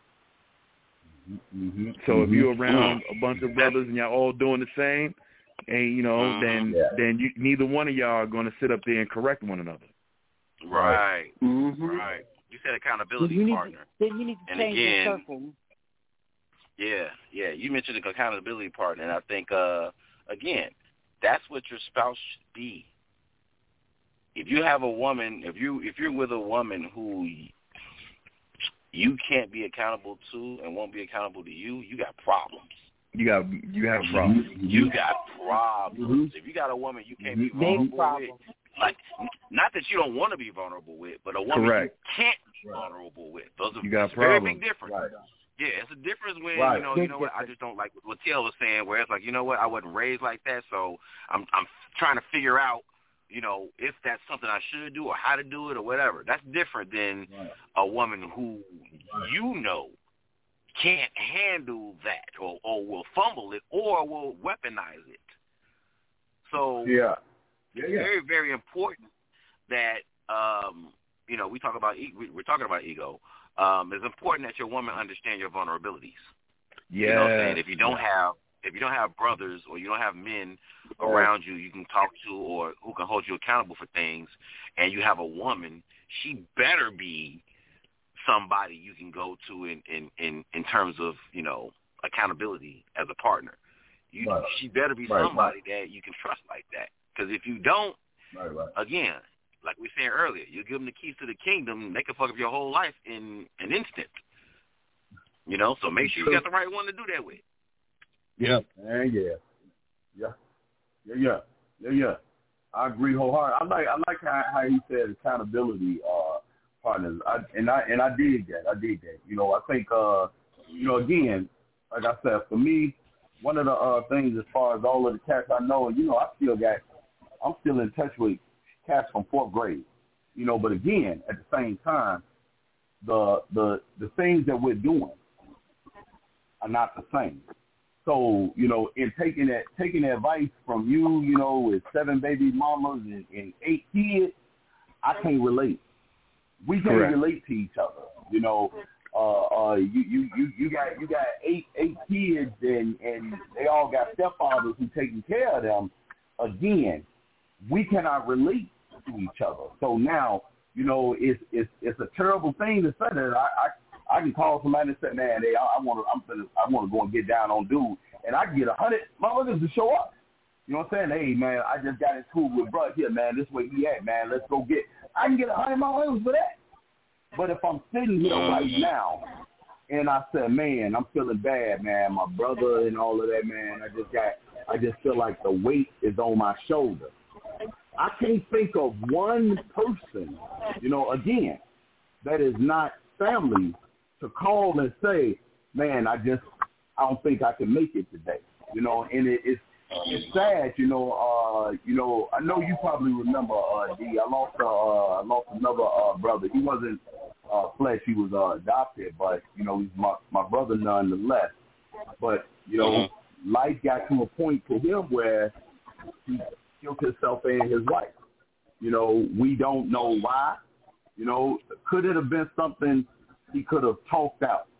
Mm-hmm. So mm-hmm. if you're around a bunch of brothers and y'all all doing the same, and you know, mm-hmm. then yeah. then you, neither one of y'all are going to sit up there and correct one another. Right, mm-hmm. right. You said accountability you partner. To, then you need to and change again, your circle. Yeah, yeah. You mentioned an accountability partner, and I think uh, again, that's what your spouse should be. If you have a woman, if you if you're with a woman who you can't be accountable to and won't be accountable to you, you got problems. You got you have problems. You got problems. Mm-hmm. If you got a woman you can't be vulnerable with, like not that you don't want to be vulnerable with, but a woman Correct. you can't be vulnerable with. Those are you got very problems. big difference. Right. Yeah, it's a difference when right. you know, you know what, I just don't like what Taylor was saying, where it's like, you know what, I wasn't raised like that, so I'm I'm trying to figure out, you know, if that's something I should do or how to do it or whatever. That's different than right. a woman who right. you know can't handle that or, or will fumble it or will weaponize it. So yeah. Yeah, yeah. it's very, very important that, um, you know, we talk about, we're talking about ego. Um, it's important that your woman understand your vulnerabilities. Yeah. You know what I'm saying? If you don't have, if you don't have brothers or you don't have men around you you can talk to or who can hold you accountable for things, and you have a woman, she better be somebody you can go to in, in, in, in terms of, you know, accountability as a partner. You, right. She better be right, somebody right. that you can trust like that. Because if you don't, right, right. again, like we were saying earlier, you give them the keys to the kingdom, they can fuck up your whole life in an instant. You know, so make sure you got the right one to do that with. Yeah, and yeah, yeah, yeah, yeah, yeah, yeah. I agree wholeheartedly. I like, I like how, how he said accountability uh, partners, I, and I and I did that. I did that. You know, I think, uh, you know, again, like I said, for me, one of the uh, things as far as all of the cats I know, you know, I still got, I'm still in touch with cats from fourth grade. You know, but again, at the same time, the the the things that we're doing are not the same. So, you know, in taking that taking advice from you, you know, with seven baby mamas and, and eight kids, I can't relate. We can't Correct. relate to each other. You know, uh, uh, you, you, you, you got you got eight eight kids and, and they all got stepfathers who taking care of them. Again, we cannot relate to each other. So now, you know, it's it's it's a terrible thing to say that I, I I can call somebody and say, man, hey, I want to, I'm finna, I want to go and get down on dude, and I can get a hundred motherfuckers to show up. You know what I'm saying? Hey, man, I just got into it with bro here, man. This way he at, man. Let's go get. I can get a hundred motherfuckers for that. But if I'm sitting here right now, and I said, man, I'm feeling bad, man. My brother and all of that, man. I just got, I just feel like the weight is on my shoulder. I can't think of one person, you know, again, that is not family to call and say, man, I just, I don't think I can make it today, you know, and it, it's, it's sad, you know, uh, you know, I know you probably remember, uh, D, I lost, uh, I lost another, uh, brother. He wasn't, uh, flesh, he was, uh, adopted, but, you know, he's my, my brother nonetheless, but, you know, mm-hmm. life got to a point to him where he killed himself and his wife. You know, we don't know why, you know, could it have been something he could have talked out?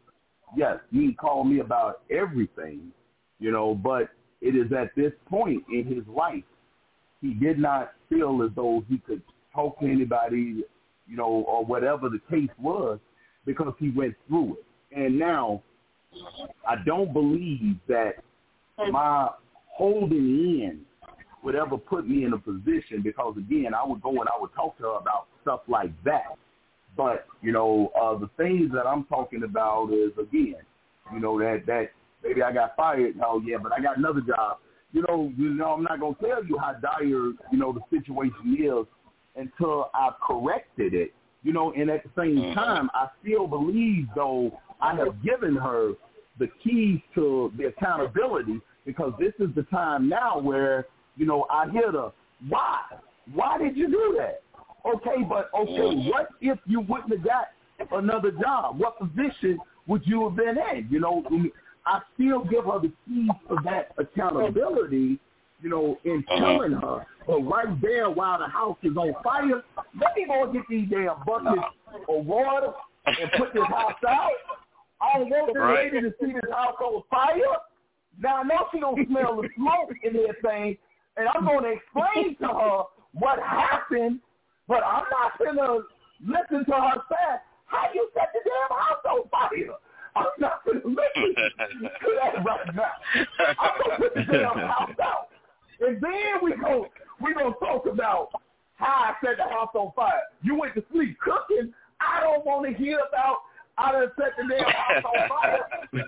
yes, he called me about everything, you know, but it is at this point in his life, he did not feel as though he could talk to anybody, you know, or whatever the case was, because he went through it. And now I don't believe that my holding in would ever put me in a position, because, again, I would go and I would talk to her about stuff like that. But, you know, uh, the things that I'm talking about is, again, you know, that, that maybe I got fired. Oh, yeah, but I got another job. You know, you know, I'm not going to tell you how dire, you know, the situation is until I've corrected it. You know, and at the same time, I still believe, though, I have given her the keys to the accountability, because this is the time now where, you know, I hear the, why? Why did you do that? Okay, but, okay, what if you wouldn't have got another job? What position would you have been in? You know, I still give her the keys to that accountability, you know, in telling her, but right there while the house is on fire, let me go and get these damn buckets of water and put this house out. I don't want this right. lady to see this house on fire. Now, I know she don't smell the smoke in this thing, and I'm going to explain to her what happened, but I'm not going to listen to her say, how you set the damn house on fire? I'm not going to listen to that right now. I'm going to put the damn house out. And then we go, we going to talk about how I set the house on fire. You went to sleep cooking. I don't want to hear about I done set the damn house on fire.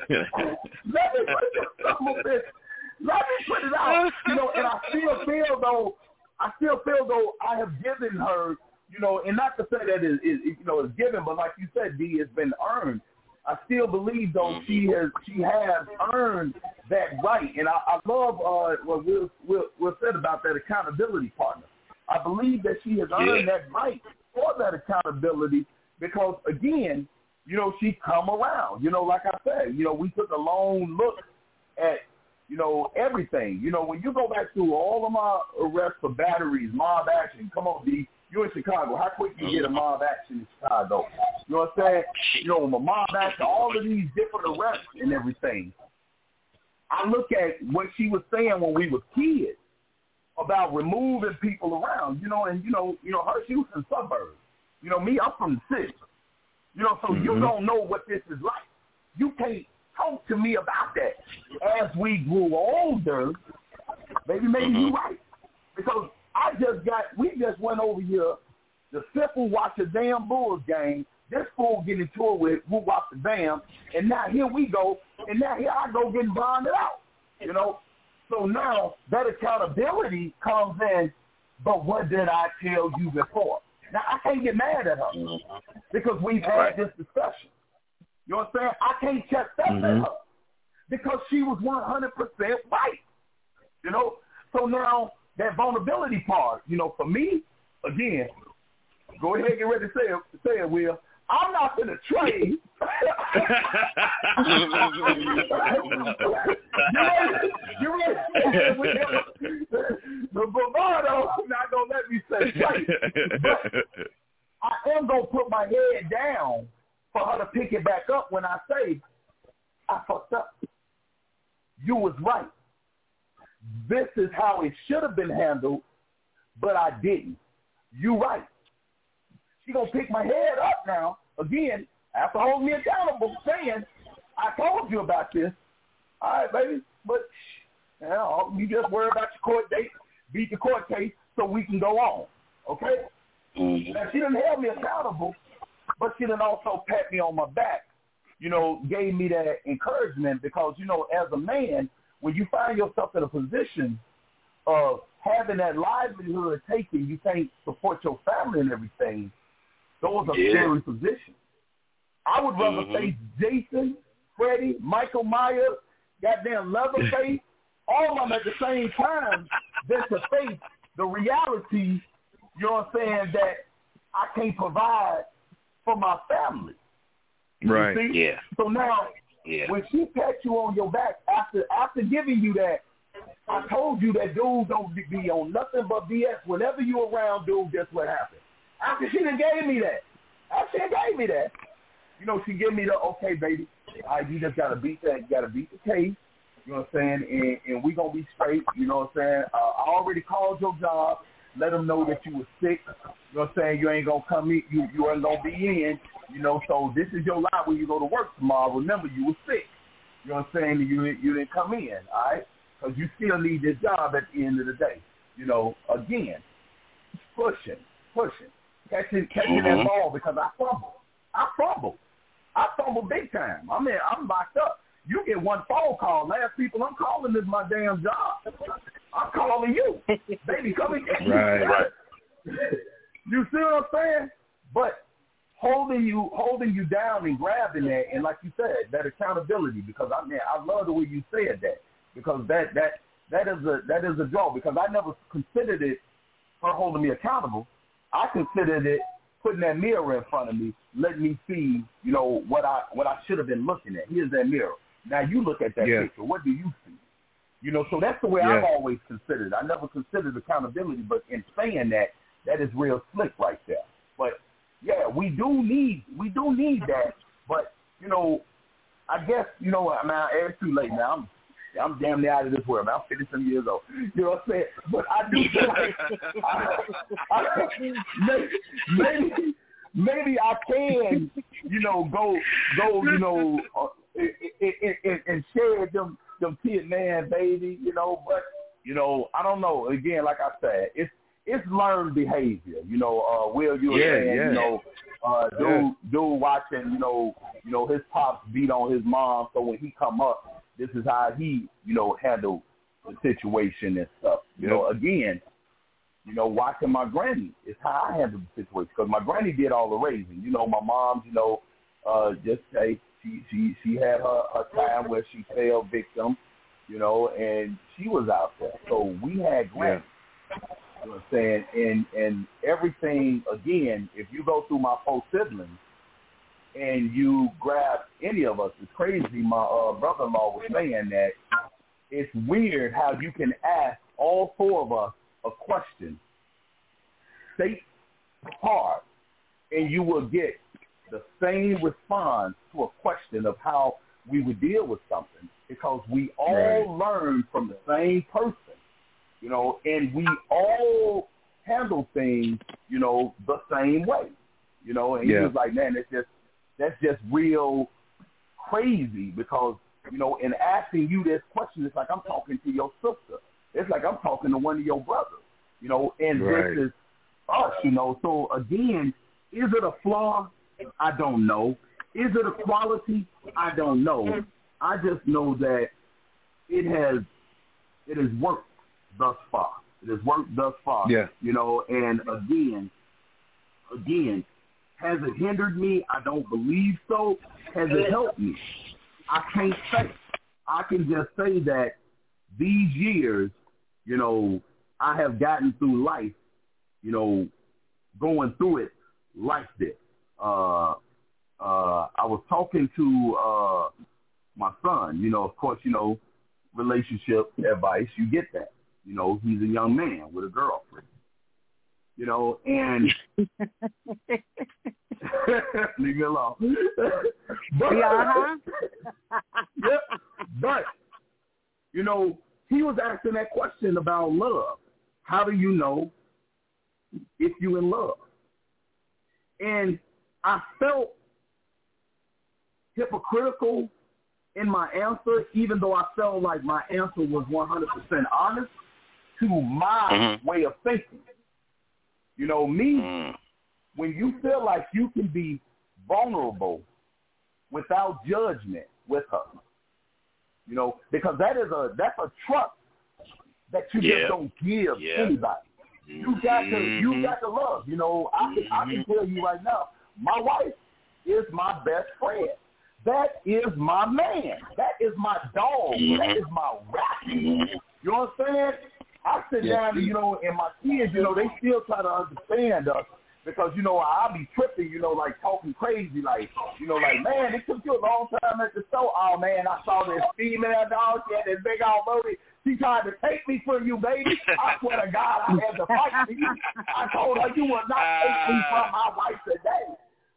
Let me put this some of this. Let me put it out. You know, and I still feel though, I still feel though I have given her, you know, and not to say that it, it, it you know, it's given, but like you said, D, it's been earned. I still believe though she has she has earned that right, and I, I love uh, what Will, Will Will said about that accountability partner. I believe that she has earned yeah. that right for that accountability, because again, you know, she come around. You know, like I said, you know, we took a long look at, you know, everything. You know, when you go back through all of my arrests for batteries, mob action, come on, D, you're in Chicago. How quick you get a mob action in Chicago? You know what I'm saying? You know, a mob action, all of these different arrests and everything. I look at what she was saying when we were kids about removing people around, you know, and, you know, you know, her, she was in suburbs. You know, me, I'm from the city. You know, so mm-hmm. you don't know what this is like. You can't talk to me about that. As we grew older, maybe, maybe mm-hmm. you're right. Because I just got, we just went over here, the simple watch a damn Bulls game. This fool getting into it with Woo Wop the Bam, and now here we go, and now here I go getting bonded out, you know. So now that accountability comes in, but what did I tell you before? Now, I can't get mad at her because we've had right. this discussion. You know what I'm saying? I can't check that mm-hmm. at her because she was one hundred percent right, you know. So now that vulnerability part, you know, for me, again, go ahead and get ready to say it, say it, Will. I'm not going to trade. you ready? You ready? The bravado not going to let me say trade. But I am going to put my head down for her to pick it back up when I say, I fucked up. You was right. This is how it should have been handled, but I didn't. You right. She going to pick my head up now, again, after holding me accountable, saying, I told you about this. All right, baby, but you know, you just worry about your court date, beat the court case so we can go on, okay? Mm-hmm. Now, she didn't hold me accountable, but she didn't also pat me on my back, you know, gave me that encouragement because, you know, as a man, when you find yourself in a position of having that livelihood taken, you can't support your family and everything, those are yeah. scary positions. I would rather mm-hmm. face Jason, Freddie, Michael Myers, goddamn Leatherface, all of them at the same time than to face the reality, you know what I'm saying, that I can't provide for my family. Right. You see? Yeah. So now, yeah. when she pats you on your back, after after giving you that, I told you that dudes don't be on nothing but B S. Whenever you around dude, guess what happened? After she done gave me that, after she done gave me that, you know, she gave me the, okay, baby, All right, you just got to beat that. You got to beat the case. You know what I'm saying? And, and we going to be straight. You know what I'm saying? Uh, I already called your job. Let them know that you were sick. You know what I'm saying? You ain't going to come in. You, you ain't going to be in. You know, so this is your line when you go to work tomorrow. Remember, you were sick. You know what I'm saying? You, you didn't come in, all right? Because you still need this job at the end of the day. You know, again, pushing, pushing, catching, catching mm-hmm. that ball because I fumble. I fumble. I fumble big time. I mean, I'm locked up. You get one phone call. Last people I'm calling is my damn job. I'm calling you. Baby, come and get me. Right, right. You see what I'm saying? But holding you holding you down and grabbing that, and like you said, that accountability, because I mean, I love the way you said that, because that that that is a that is a draw, because I never considered it her holding me accountable. I considered it putting that mirror in front of me, letting me see, you know, what I what I should have been looking at. Here's that mirror. Now you look at that yeah. picture. What do you see? You know, so that's the way yeah. I've always considered. I never considered accountability, but in saying that, that is real slick right there. But yeah, we do need we do need that. But you know, I guess you know, I mean, it's too late now. I'm I'm damn near out of this world. Man. I'm fifty-some years old. You know what I'm saying? But I do feel like I, I, maybe, maybe maybe I can, you know, go go, you know, uh, and, and, and share them them kid man, baby, you know. But you know, I don't know. Again, like I said, it's it's learned behavior. You know, uh, Will, you were yeah, saying, yeah. you know, uh, dude, yeah. dude watching, you know, you know, his pops beat on his mom, so when he come up, this is how he, you know, handle the situation and stuff. You yep. know, again, you know, watching my granny is how I handle the situation, because my granny did all the raising. You know, my mom, you know, uh, just say she she she had her, her time where she fell victim, you know, and she was out there. So we had granny. Yeah. You know what I'm saying? And and everything, again, if you go through my four siblings and you grab any of us, it's crazy. My uh, brother-in-law was saying that it's weird how you can ask all four of us a question, state apart, and you will get the same response to a question of how we would deal with something, because we all right. learn from the same person. You know, and we all handle things, you know, the same way. You know, and yeah. he was like, man, it's just that's just real crazy, because, you know, in asking you this question, it's like I'm talking to your sister. It's like I'm talking to one of your brothers, you know, and right. this is us, you know. So, again, is it a flaw? I don't know. Is it a quality? I don't know. I just know that it has it has worked thus far. It has worked thus far. Yeah. You know, and again, again, has it hindered me? I don't believe so. Has it helped me? I can't say. I can just say that these years, you know, I have gotten through life, you know, going through it like this. Uh, uh, I was talking to uh, my son, you know, of course, you know, relationship advice, you get that. You know, he's a young man with a girlfriend. You know, and leave me alone. but, yeah, yeah, but, you know, he was asking that question about love. How do you know if you're in love? And I felt hypocritical in my answer, even though I felt like my answer was one hundred percent honest to my mm-hmm. way of thinking. You know, me, mm. when you feel like you can be vulnerable without judgment with her, you know, because that is a that's a trust that you yeah. just don't give yeah. anybody. You got to you got to love. You know, I can I can tell you right now, my wife is my best friend. That is my man. That is my dog. Mm-hmm. That is my rap. You know what I'm saying? I sit yes. down, and, you know, and my kids, you know, they still try to understand us, because, you know, I'll be tripping, you know, like talking crazy, like, you know, like, man, it took you a long time at the store. Oh, man, I saw this female dog. She had this big old booty. She tried to take me from you, baby. I swear to God, I had to fight for you. I told her you will not take me from my wife today.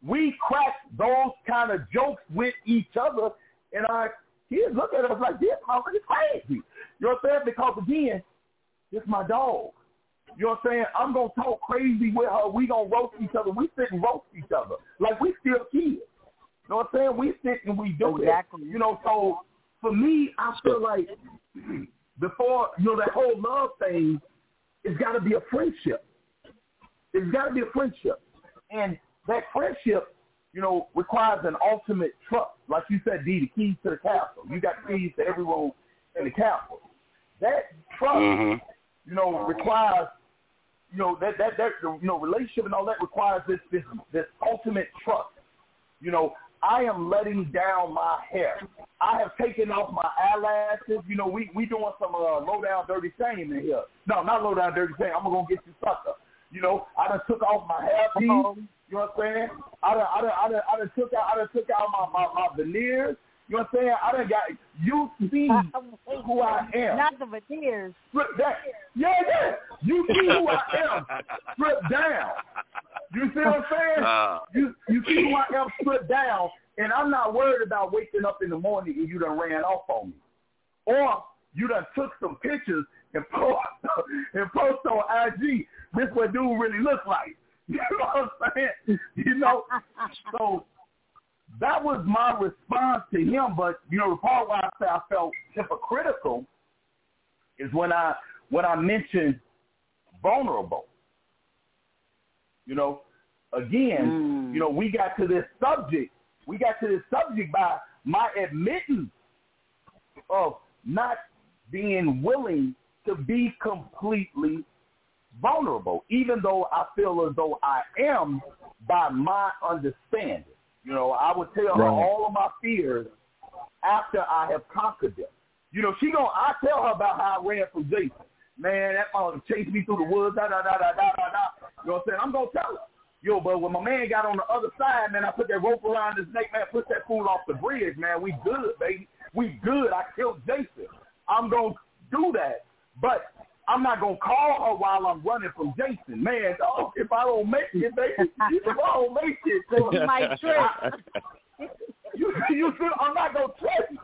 we crack those kind of jokes with each other, and our kids look at us like, this motherfucker is crazy. You know what I'm saying? Because, again, this my dog. You know what I'm saying? I'm going to talk crazy with her. We going to roast each other. We sit and roast each other like we still kids. You know what I'm saying? We sit and we do exactly. it. You know, so for me, I feel like before, you know, that whole love thing, it's got to be a friendship. It's got to be a friendship. And that friendship, you know, requires an ultimate trust. Like you said, D, the keys to the castle. You got keys to every room in the castle. That trust, mm-hmm. you know, requires, you know, that, that, that, you know, relationship and all that requires this, this, this ultimate trust. You know, I am letting down my hair. I have taken off my eyelashes. You know, we, we doing some uh, low-down dirty shame in here. No, not low-down dirty shame. I'm going to get you sucker. You know, I done took off my hair piece. Uh-oh. You know what I'm saying? I done, I done, I done, I done took out, I done took out my, my, my veneers. You know what I'm saying? I done got, you see who I am. Not the veneers. Strip down. Yeah, yeah. You see who I am. Strip down. You see what I'm saying? Uh, you you see who I am stripped down, and I'm not worried about waking up in the morning and you done ran off on me. Or you done took some pictures and post, and post on I G. This what dude really looks like. You know what I'm saying? You know? So that was my response to him. But, you know, the part where I say I felt hypocritical is when I when I mentioned vulnerable. You know, again, mm. you know, we got to this subject. We got to this subject by my admittance of not being willing to be completely vulnerable, even though I feel as though I am by my understanding. You know, I would tell her all of my fears after I have conquered them. You know, she gonna, I tell her about how I ran from Jason. Man, that mother chased me through the woods, da, da, da, da, da, da, da. You know what I'm saying? I'm going to tell her. Yo, but when my man got on the other side, man, I put that rope around his neck, man, put that fool off the bridge, man. We good, baby. We good. I killed Jason. I'm going to do that. But I'm not going to call her while I'm running from Jason. Man, oh, if I don't make it, baby, if I don't make it, so you might trip. You, you see, I'm not going to trip.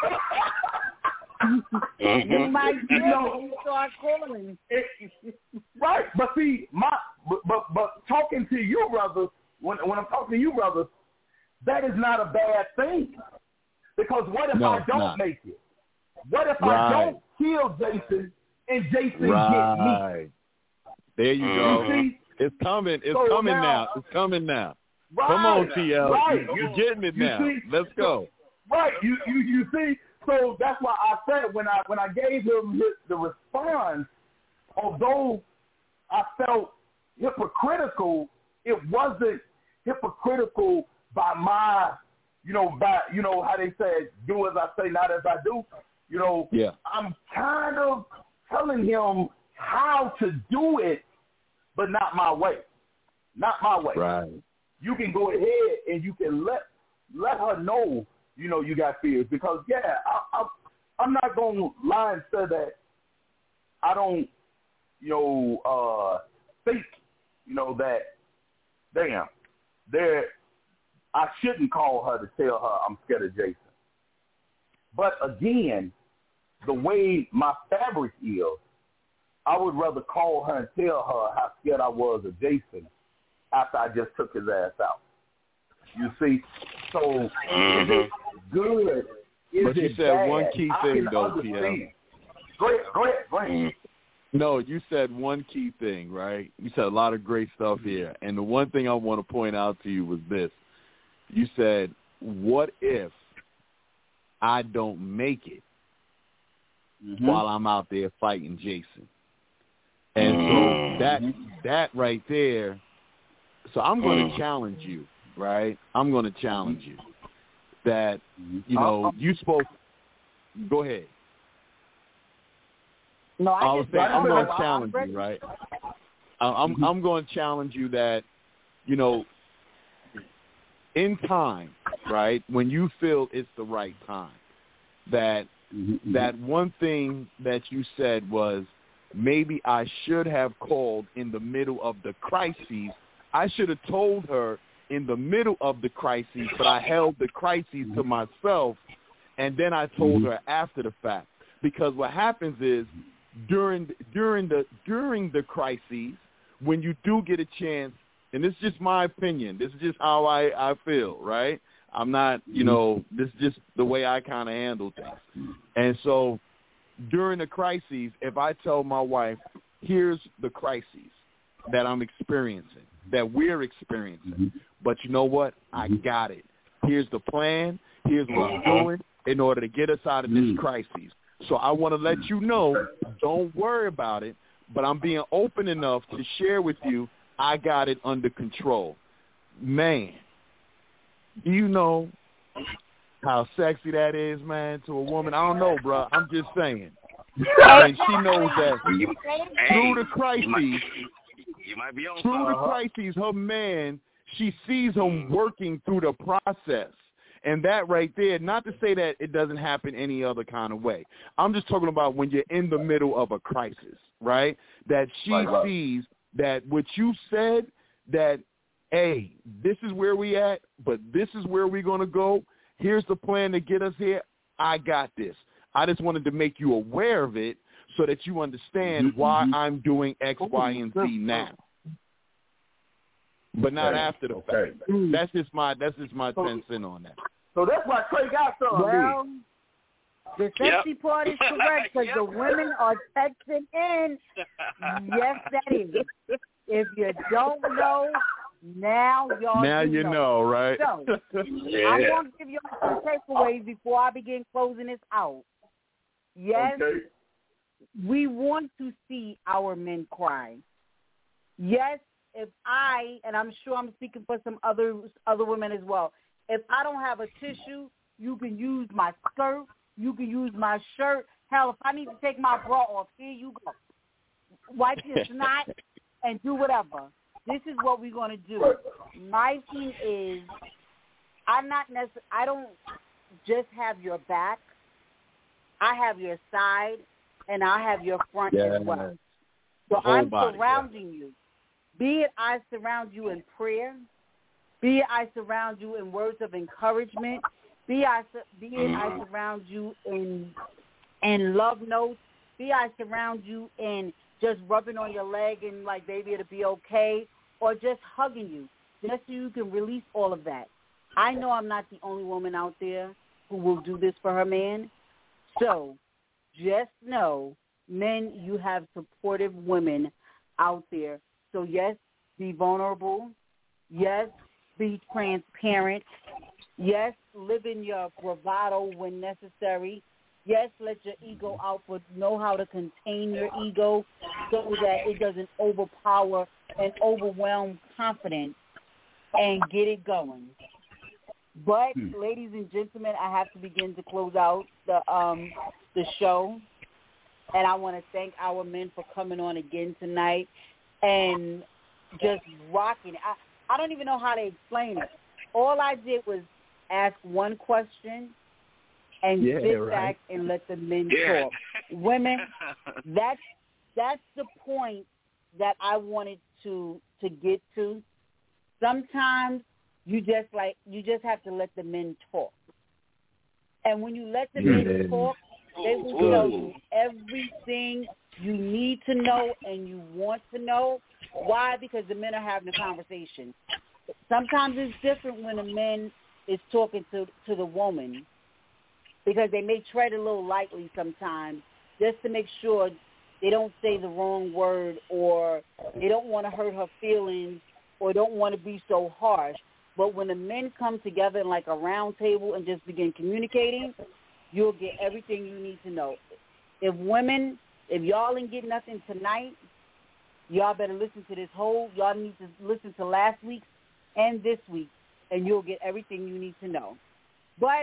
You might you know, you start calling. Right, but see, my but, but but talking to you, brothers, when when I'm talking to you, brothers, that is not a bad thing. Because what if no, I don't not. make it? What if right. I don't kill Jason and Jason right. get me? There you go. You see? It's coming. It's so coming now, now. It's coming now. Right, Come on, T L. Right. You're getting it now. See? Let's go. Right. You you you see. So that's why I said when I when I gave him his, the response, although I felt hypocritical, it wasn't hypocritical by my, you know, by you know how they said, do as I say, not as I do. You know, yeah. I'm kind of telling him how to do it, but not my way, not my way. Right. You can go ahead and you can let let her know. You know, you got fears because, yeah, I, I, I'm not going to lie and say that I don't, you know, uh, think, you know, that, damn, there, I shouldn't call her to tell her I'm scared of Jason. But, again, the way my fabric is, I would rather call her and tell her how scared I was of Jason after I just took his ass out. You see, so mm-hmm. is it good? Is but you it said bad? one key I thing, though, understand. T L. Go ahead, go ahead, go ahead. No, you said one key thing, right? You said a lot of great stuff here. And the one thing I want to point out to you was this. You said, what if I don't make it mm-hmm. while I'm out there fighting Jason? And mm-hmm. so that that right there, so I'm going to mm-hmm. challenge you. Right, I'm going to challenge you that you know you spoke. Go ahead. No, I, I was just, saying I I'm going to know. challenge you, right? I'm mm-hmm. I'm going to challenge you that you know in time, right, when you feel it's the right time, that mm-hmm. that one thing that you said was maybe I should have called in the middle of the crises. I should have told her, in the middle of the crises, but I held the crises to myself, and then I told her after the fact. Because what happens is during during the during the crises, when you do get a chance, and this is just my opinion, this is just how I, I feel, right? I'm not, you know, this is just the way I kind of handle things. And so during the crises, if I tell my wife, here's the crises that I'm experiencing, that we're experiencing, but you know what? I got it. Here's the plan. Here's what I'm doing in order to get us out of this crisis. So I want to let you know, don't worry about it, but I'm being open enough to share with you, I got it under control. Man, do you know how sexy that is, man, to a woman? I don't know, bro. I'm just saying. And she knows that through the crises, you might be on through the crises, her man, she sees him working through the process. And that right there, not to say that it doesn't happen any other kind of way. I'm just talking about when you're in the middle of a crisis, right? That she right, right. sees that what you said, that, hey, this is where we at, but this is where we're going to go. Here's the plan to get us here. I got this. I just wanted to make you aware of it so that you understand mm-hmm. why I'm doing X, Y, and Z now. But not okay. after the okay. fact. That's just my that's just my so, ten cent on that. So that's why Trey got something. Well, the sexy yep. part is correct because yep. the women are texting in. Yes, that is. If you don't know, now y'all Now do you know. know, right? So yeah. I'm going to give you some takeaways before I begin closing this out. Yes, okay. we want to see our men cry. Yes, if I, and I'm sure I'm speaking for some other other women as well, if I don't have a tissue, you can use my skirt, you can use my shirt. Hell, if I need to take my bra off, here you go. Wipe your snot and do whatever. This is what we're going to do. My thing is, I'm not necessarily, I don't just have your back. I have your side, and I have your front yeah. as well. So I'm body, surrounding yeah. you. Be it I surround you in prayer, be it I surround you in words of encouragement, be, I, be it I surround you in in love notes, be it I surround you in just rubbing on your leg and like, baby, it'll be okay, or just hugging you, just so you can release all of that. I know I'm not the only woman out there who will do this for her man. So just know, men, you have supportive women out there. So, yes, be vulnerable. Yes, be transparent. Yes, live in your bravado when necessary. Yes, let your ego out, but know how to contain your ego so that it doesn't overpower and overwhelm confidence and get it going. But, hmm. ladies and gentlemen, I have to begin to close out the um, the show. And I want to thank our men for coming on again tonight and just rocking it. I, I don't even know how to explain it. All I did was ask one question and yeah, sit right. back and let the men yeah. talk. Women, that's that's the point that I wanted to to get to. Sometimes you just like you just have to let the men talk. And when you let the yeah. men talk, they will tell you everything you need to know and you want to know. Why? Because the men are having a conversation. Sometimes it's different when a man is talking to, to the woman because they may tread a little lightly sometimes just to make sure they don't say the wrong word or they don't want to hurt her feelings or don't want to be so harsh. But when the men come together in like a round table and just begin communicating, you'll get everything you need to know. If women, if y'all ain't get nothing tonight, y'all better listen to this whole, y'all need to listen to last week's and this week, and you'll get everything you need to know. But,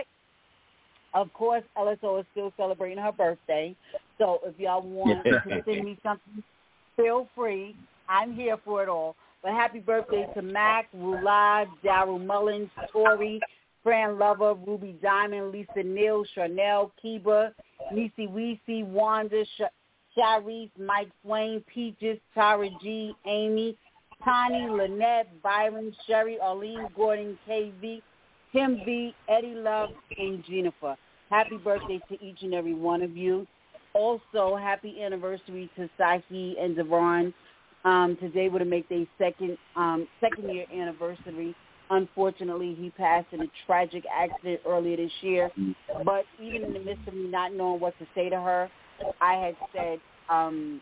of course, L S O is still celebrating her birthday, so if y'all want to send me something, feel free. I'm here for it all. But happy birthday to Mac, Rulad, Daryl Mullins, Tori, Fran Lover, Ruby Diamond, Lisa Neal, Chanel, Kiba, Nisi Weesey, Wanda, Sh- Sharice, Mike Swain, Peaches, Tara G, Amy, Connie, Lynette, Byron, Sherry, Arlene, Gordon, K V, Kim V, Eddie Love, and Jennifer. Happy birthday to each and every one of you. Also, happy anniversary to Sahi and Devon. Um, today would make their second um, second year anniversary. Unfortunately, he passed in a tragic accident earlier this year. But even in the midst of me not knowing what to say to her, I had said um,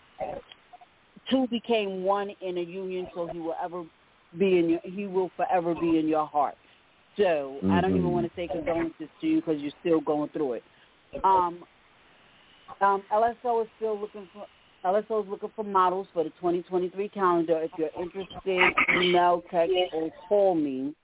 two became one in a union, so he will ever be in your, he will forever be in your heart. So mm-hmm. I don't even want to say condolences to you because you're still going through it. Um, um, L S O is still looking for L S O is looking for models for the twenty twenty-three calendar. If you're interested, email, text, or call me.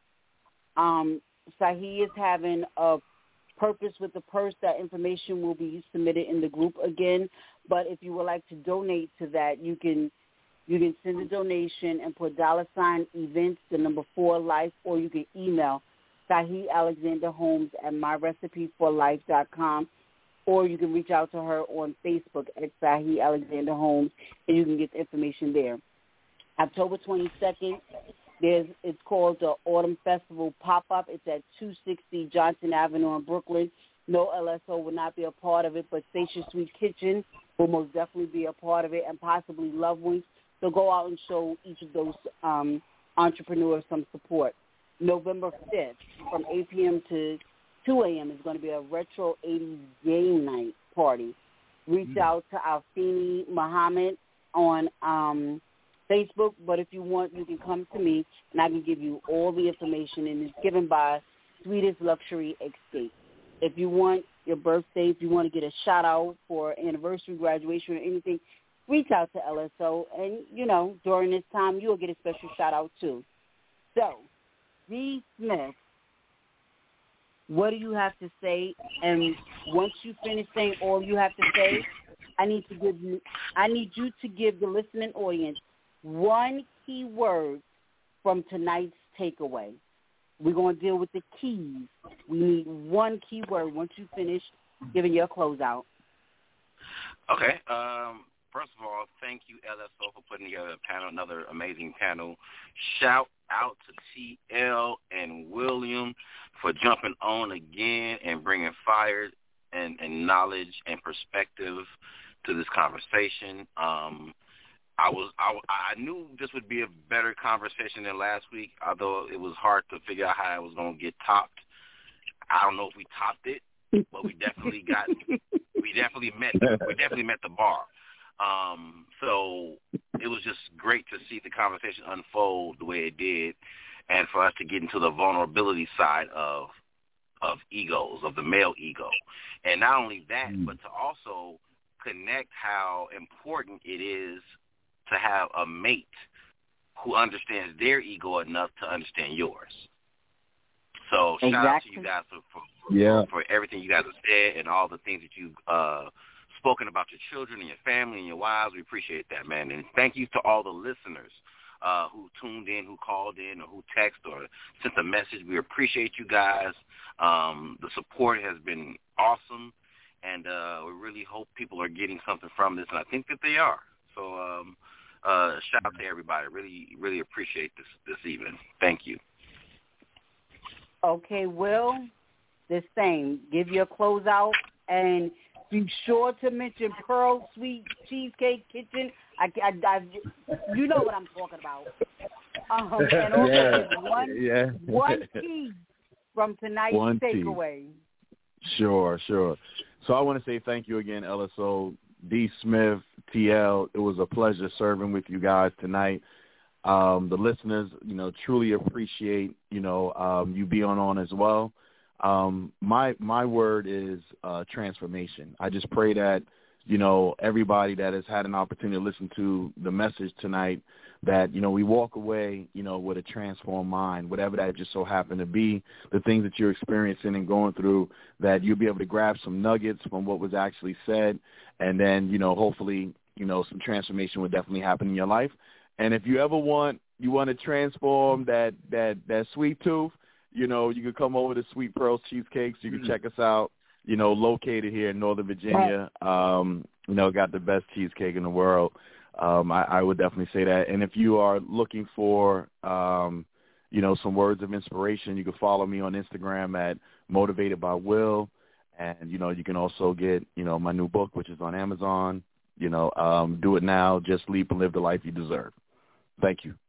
Um, Sahi is having a Purpose with the Purse. That information will be submitted in the group again. But if you would like to donate to that, you can you can send a donation and put dollar sign events, the number four life, or you can email Sahi Alexander Holmes at my recipe for life dot com. Or you can reach out to her on Facebook at Sahi Alexander Holmes, and you can get the information there. October twenty-second, there's it's called the Autumn Festival Pop-Up. It's at two sixty Johnson Avenue in Brooklyn. No L S O will not be a part of it, but Stacia Sweet Kitchen will most definitely be a part of it, and possibly Love Wings. So go out and show each of those um, entrepreneurs some support. November fifth, from eight p.m. to two a.m. is going to be a retro eighties game night party. Reach mm-hmm. out to Alfini Muhammad on um, Facebook, but if you want, you can come to me, and I can give you all the information, and it's given by Sweetest Luxury Escape. If you want your birthday, if you want to get a shout-out for anniversary, graduation, or anything, reach out to L S O, and, you know, during this time, you'll get a special shout-out, too. So, D. Smith, what do you have to say? And once you finish saying all you have to say, I need to give you, I need you to give the listening audience one key word from tonight's takeaway. We're going to deal with the keys. We need one key word once you finish giving your closeout. Okay. Um, first of all, thank you, L S O, for putting together a panel, another amazing panel. Shout out to T L and William for jumping on again and bringing fire and, and knowledge and perspective to this conversation. Um, I was I, I knew this would be a better conversation than last week, although it was hard to figure out how it was going to get topped. I don't know if we topped it, but we definitely got we definitely met we definitely met the bar. Um, so it was just great to see the conversation unfold the way it did, and for us to get into the vulnerability side of of egos, of the male ego. And not only that, mm. but to also connect how important it is to have a mate who understands their ego enough to understand yours. So shout exactly. out to you guys for, for, yeah. for everything you guys have said and all the things that you've uh, spoken about your children and your family and your wives. We appreciate that, man. And thank you to all the listeners uh, who tuned in, who called in, or who texted or sent a message. We appreciate you guys. Um, the support has been awesome, and uh, we really hope people are getting something from this, and I think that they are. So um, uh, shout out to everybody. Really, really appreciate this this evening. Thank you. Okay, Will, the same. Give your closeout, and be sure to mention Pearl Sweet Cheesecake Kitchen. I, I, I, you know what I'm talking about. Um, and also yeah. one, yeah. one key from tonight's one takeaway. Sure, sure. So I want to say thank you again, L S O, D. Smith, T L. It was a pleasure serving with you guys tonight. Um, the listeners, you know, truly appreciate, you know, um, you being on as well. Um, my my word is uh, transformation. I just pray that, you know, everybody that has had an opportunity to listen to the message tonight, that, you know, we walk away, you know, with a transformed mind, whatever that just so happened to be, the things that you're experiencing and going through, that you'll be able to grab some nuggets from what was actually said, and then, you know, hopefully, you know, some transformation would definitely happen in your life. And if you ever want, you want to transform that, that, that sweet tooth, you know, you can come over to Sweet Pearls Cheesecakes. You can mm-hmm. check us out, you know, located here in Northern Virginia. Um, you know, got the best cheesecake in the world. um, I, I would definitely say that. And if you are looking for, um, you know, some words of inspiration, you can follow me on Instagram at Motivated by Will. And, you know, you can also get, you know, my new book, which is on Amazon. You know, um, Do It Now, Just Leap and Live the Life You Deserve. Thank you.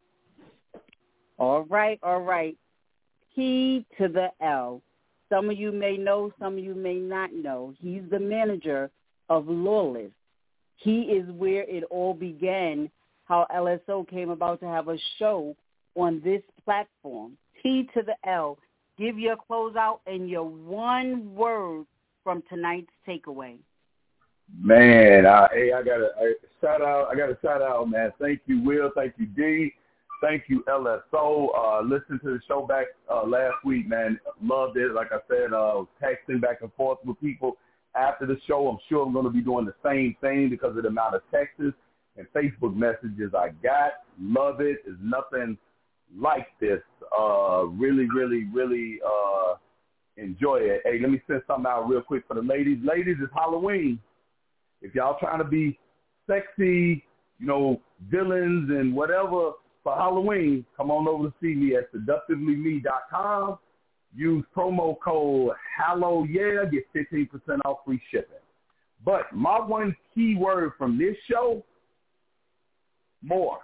All right, all right. Key to the L. Some of you may know, some of you may not know. He's the manager of Lawless. He is where it all began, how L S O came about to have a show on this platform. T to the L. Give your closeout and your one word from tonight's takeaway. Man, I, hey, I got a shout out. I got a shout out, man. Thank you, Will. Thank you, D. Thank you, L S O. Uh, listened to the show back uh, last week, man. Loved it. Like I said, uh, texting back and forth with people after the show. I'm sure I'm going to be doing the same thing because of the amount of texts and Facebook messages I got. Love it. There's nothing like this. Uh, really, really, really uh, enjoy it. Hey, let me send something out real quick for the ladies. Ladies, it's Halloween. If y'all trying to be sexy, you know, villains and whatever for Halloween, come on over to see me at seductively me dot com. Use promo code HALLOYEAH, get fifteen percent off free shipping. But my one key word from this show, more.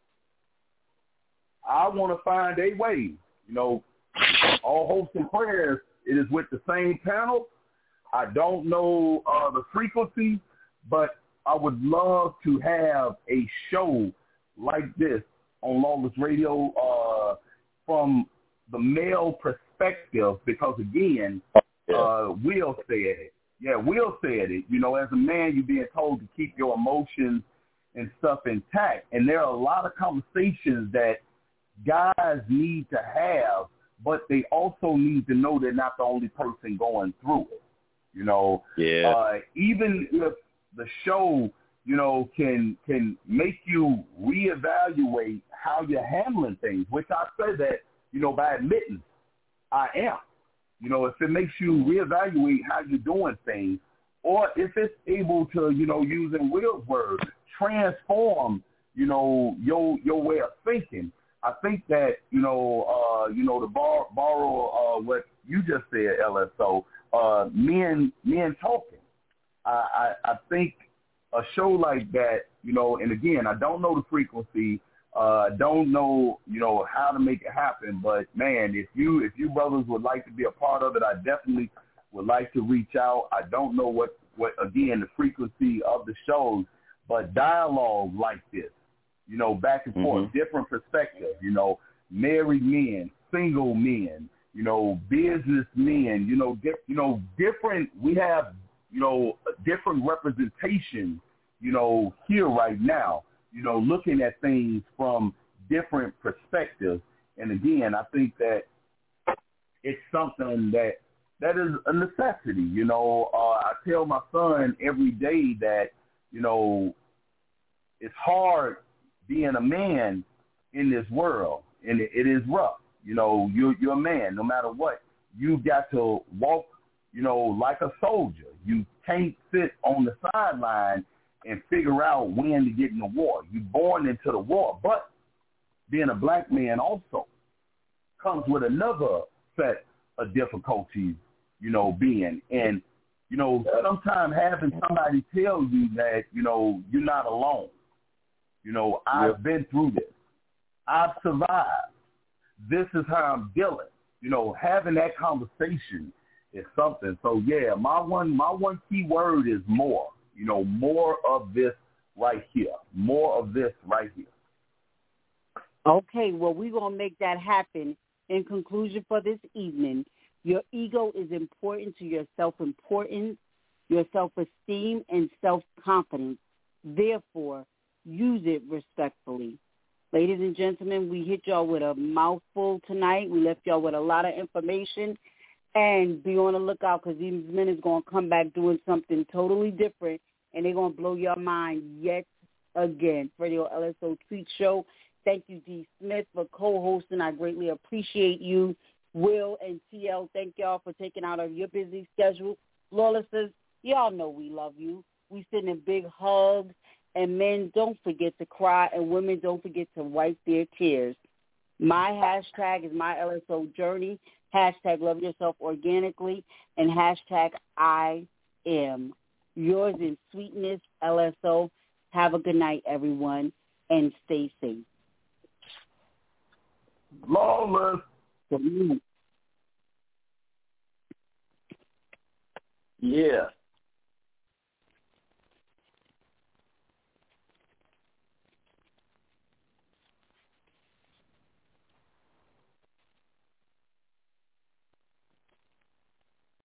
I want to find a way. You know, all hopes and prayers, it is with the same panel. I don't know uh, the frequency, but I would love to have a show like this on Lawless Radio uh, from the male perspective because, again, uh, Will said it. Yeah, Will said it. You know, as a man, you're being told to keep your emotions and stuff intact. And there are a lot of conversations that guys need to have, but they also need to know they're not the only person going through it. You know, yeah. uh, even if the show, you know, can can make you reevaluate how you're handling things, which I say that, you know, by admitting I am. You know, if it makes you reevaluate how you're doing things, or if it's able to, you know, using Will's words, transform, you know, your your way of thinking. I think that, you know, uh, you know, to bar, borrow uh, what you just said, L S O, uh, men men talking. I, I, I think a show like that, you know, and again, I don't know the frequency, uh, don't know, you know, how to make it happen. But man, if you if you brothers would like to be a part of it, I definitely would like to reach out. I don't know what, what again, the frequency of the shows, but dialogue like this, you know, back and forth, mm-hmm. different perspectives, you know, married men, single men, you know, businessmen, you know, di- you know, different. We have, you know, different representation, you know, here right now, you know, looking at things from different perspectives. And again, I think that it's something that that is a necessity. You know, uh, I tell my son every day that, you know, it's hard being a man in this world, and it, it is rough. You know, you're, you're a man, no matter what. You've got to walk, you know, like a soldier. You can't sit on the sideline and figure out when to get in the war. You're born into the war. But being a black man also comes with another set of difficulties, you know, being. And, you know, sometimes having somebody tell you that, you know, you're not alone. You know, I've yep. been through this. I've survived. This is how I'm dealing. You know, having that conversation is something. So, yeah, my one my one key word is more. You know, more of this right here. More of this right here. Okay, well, we're going to make that happen. In conclusion for this evening, your ego is important to your self-importance, your self-esteem, and self-confidence. Therefore, use it respectfully. Ladies and gentlemen, we hit y'all with a mouthful tonight. We left y'all with a lot of information. And be on the lookout because these men is going to come back doing something totally different, and they're going to blow your mind yet again. Radio L S O Tweet Show. Thank you, D. Smith, for co-hosting. I greatly appreciate you. Will and T L, thank y'all for taking out of your busy schedule. Lawlessers, y'all know we love you. We send in big hugs And men, don't forget to cry, and women, don't forget to wipe their tears. My hashtag is my L S O journey, hashtag love yourself organically, and hashtag I am yours in sweetness, L S O. Have a good night, everyone, and stay safe. Lawless. Yeah.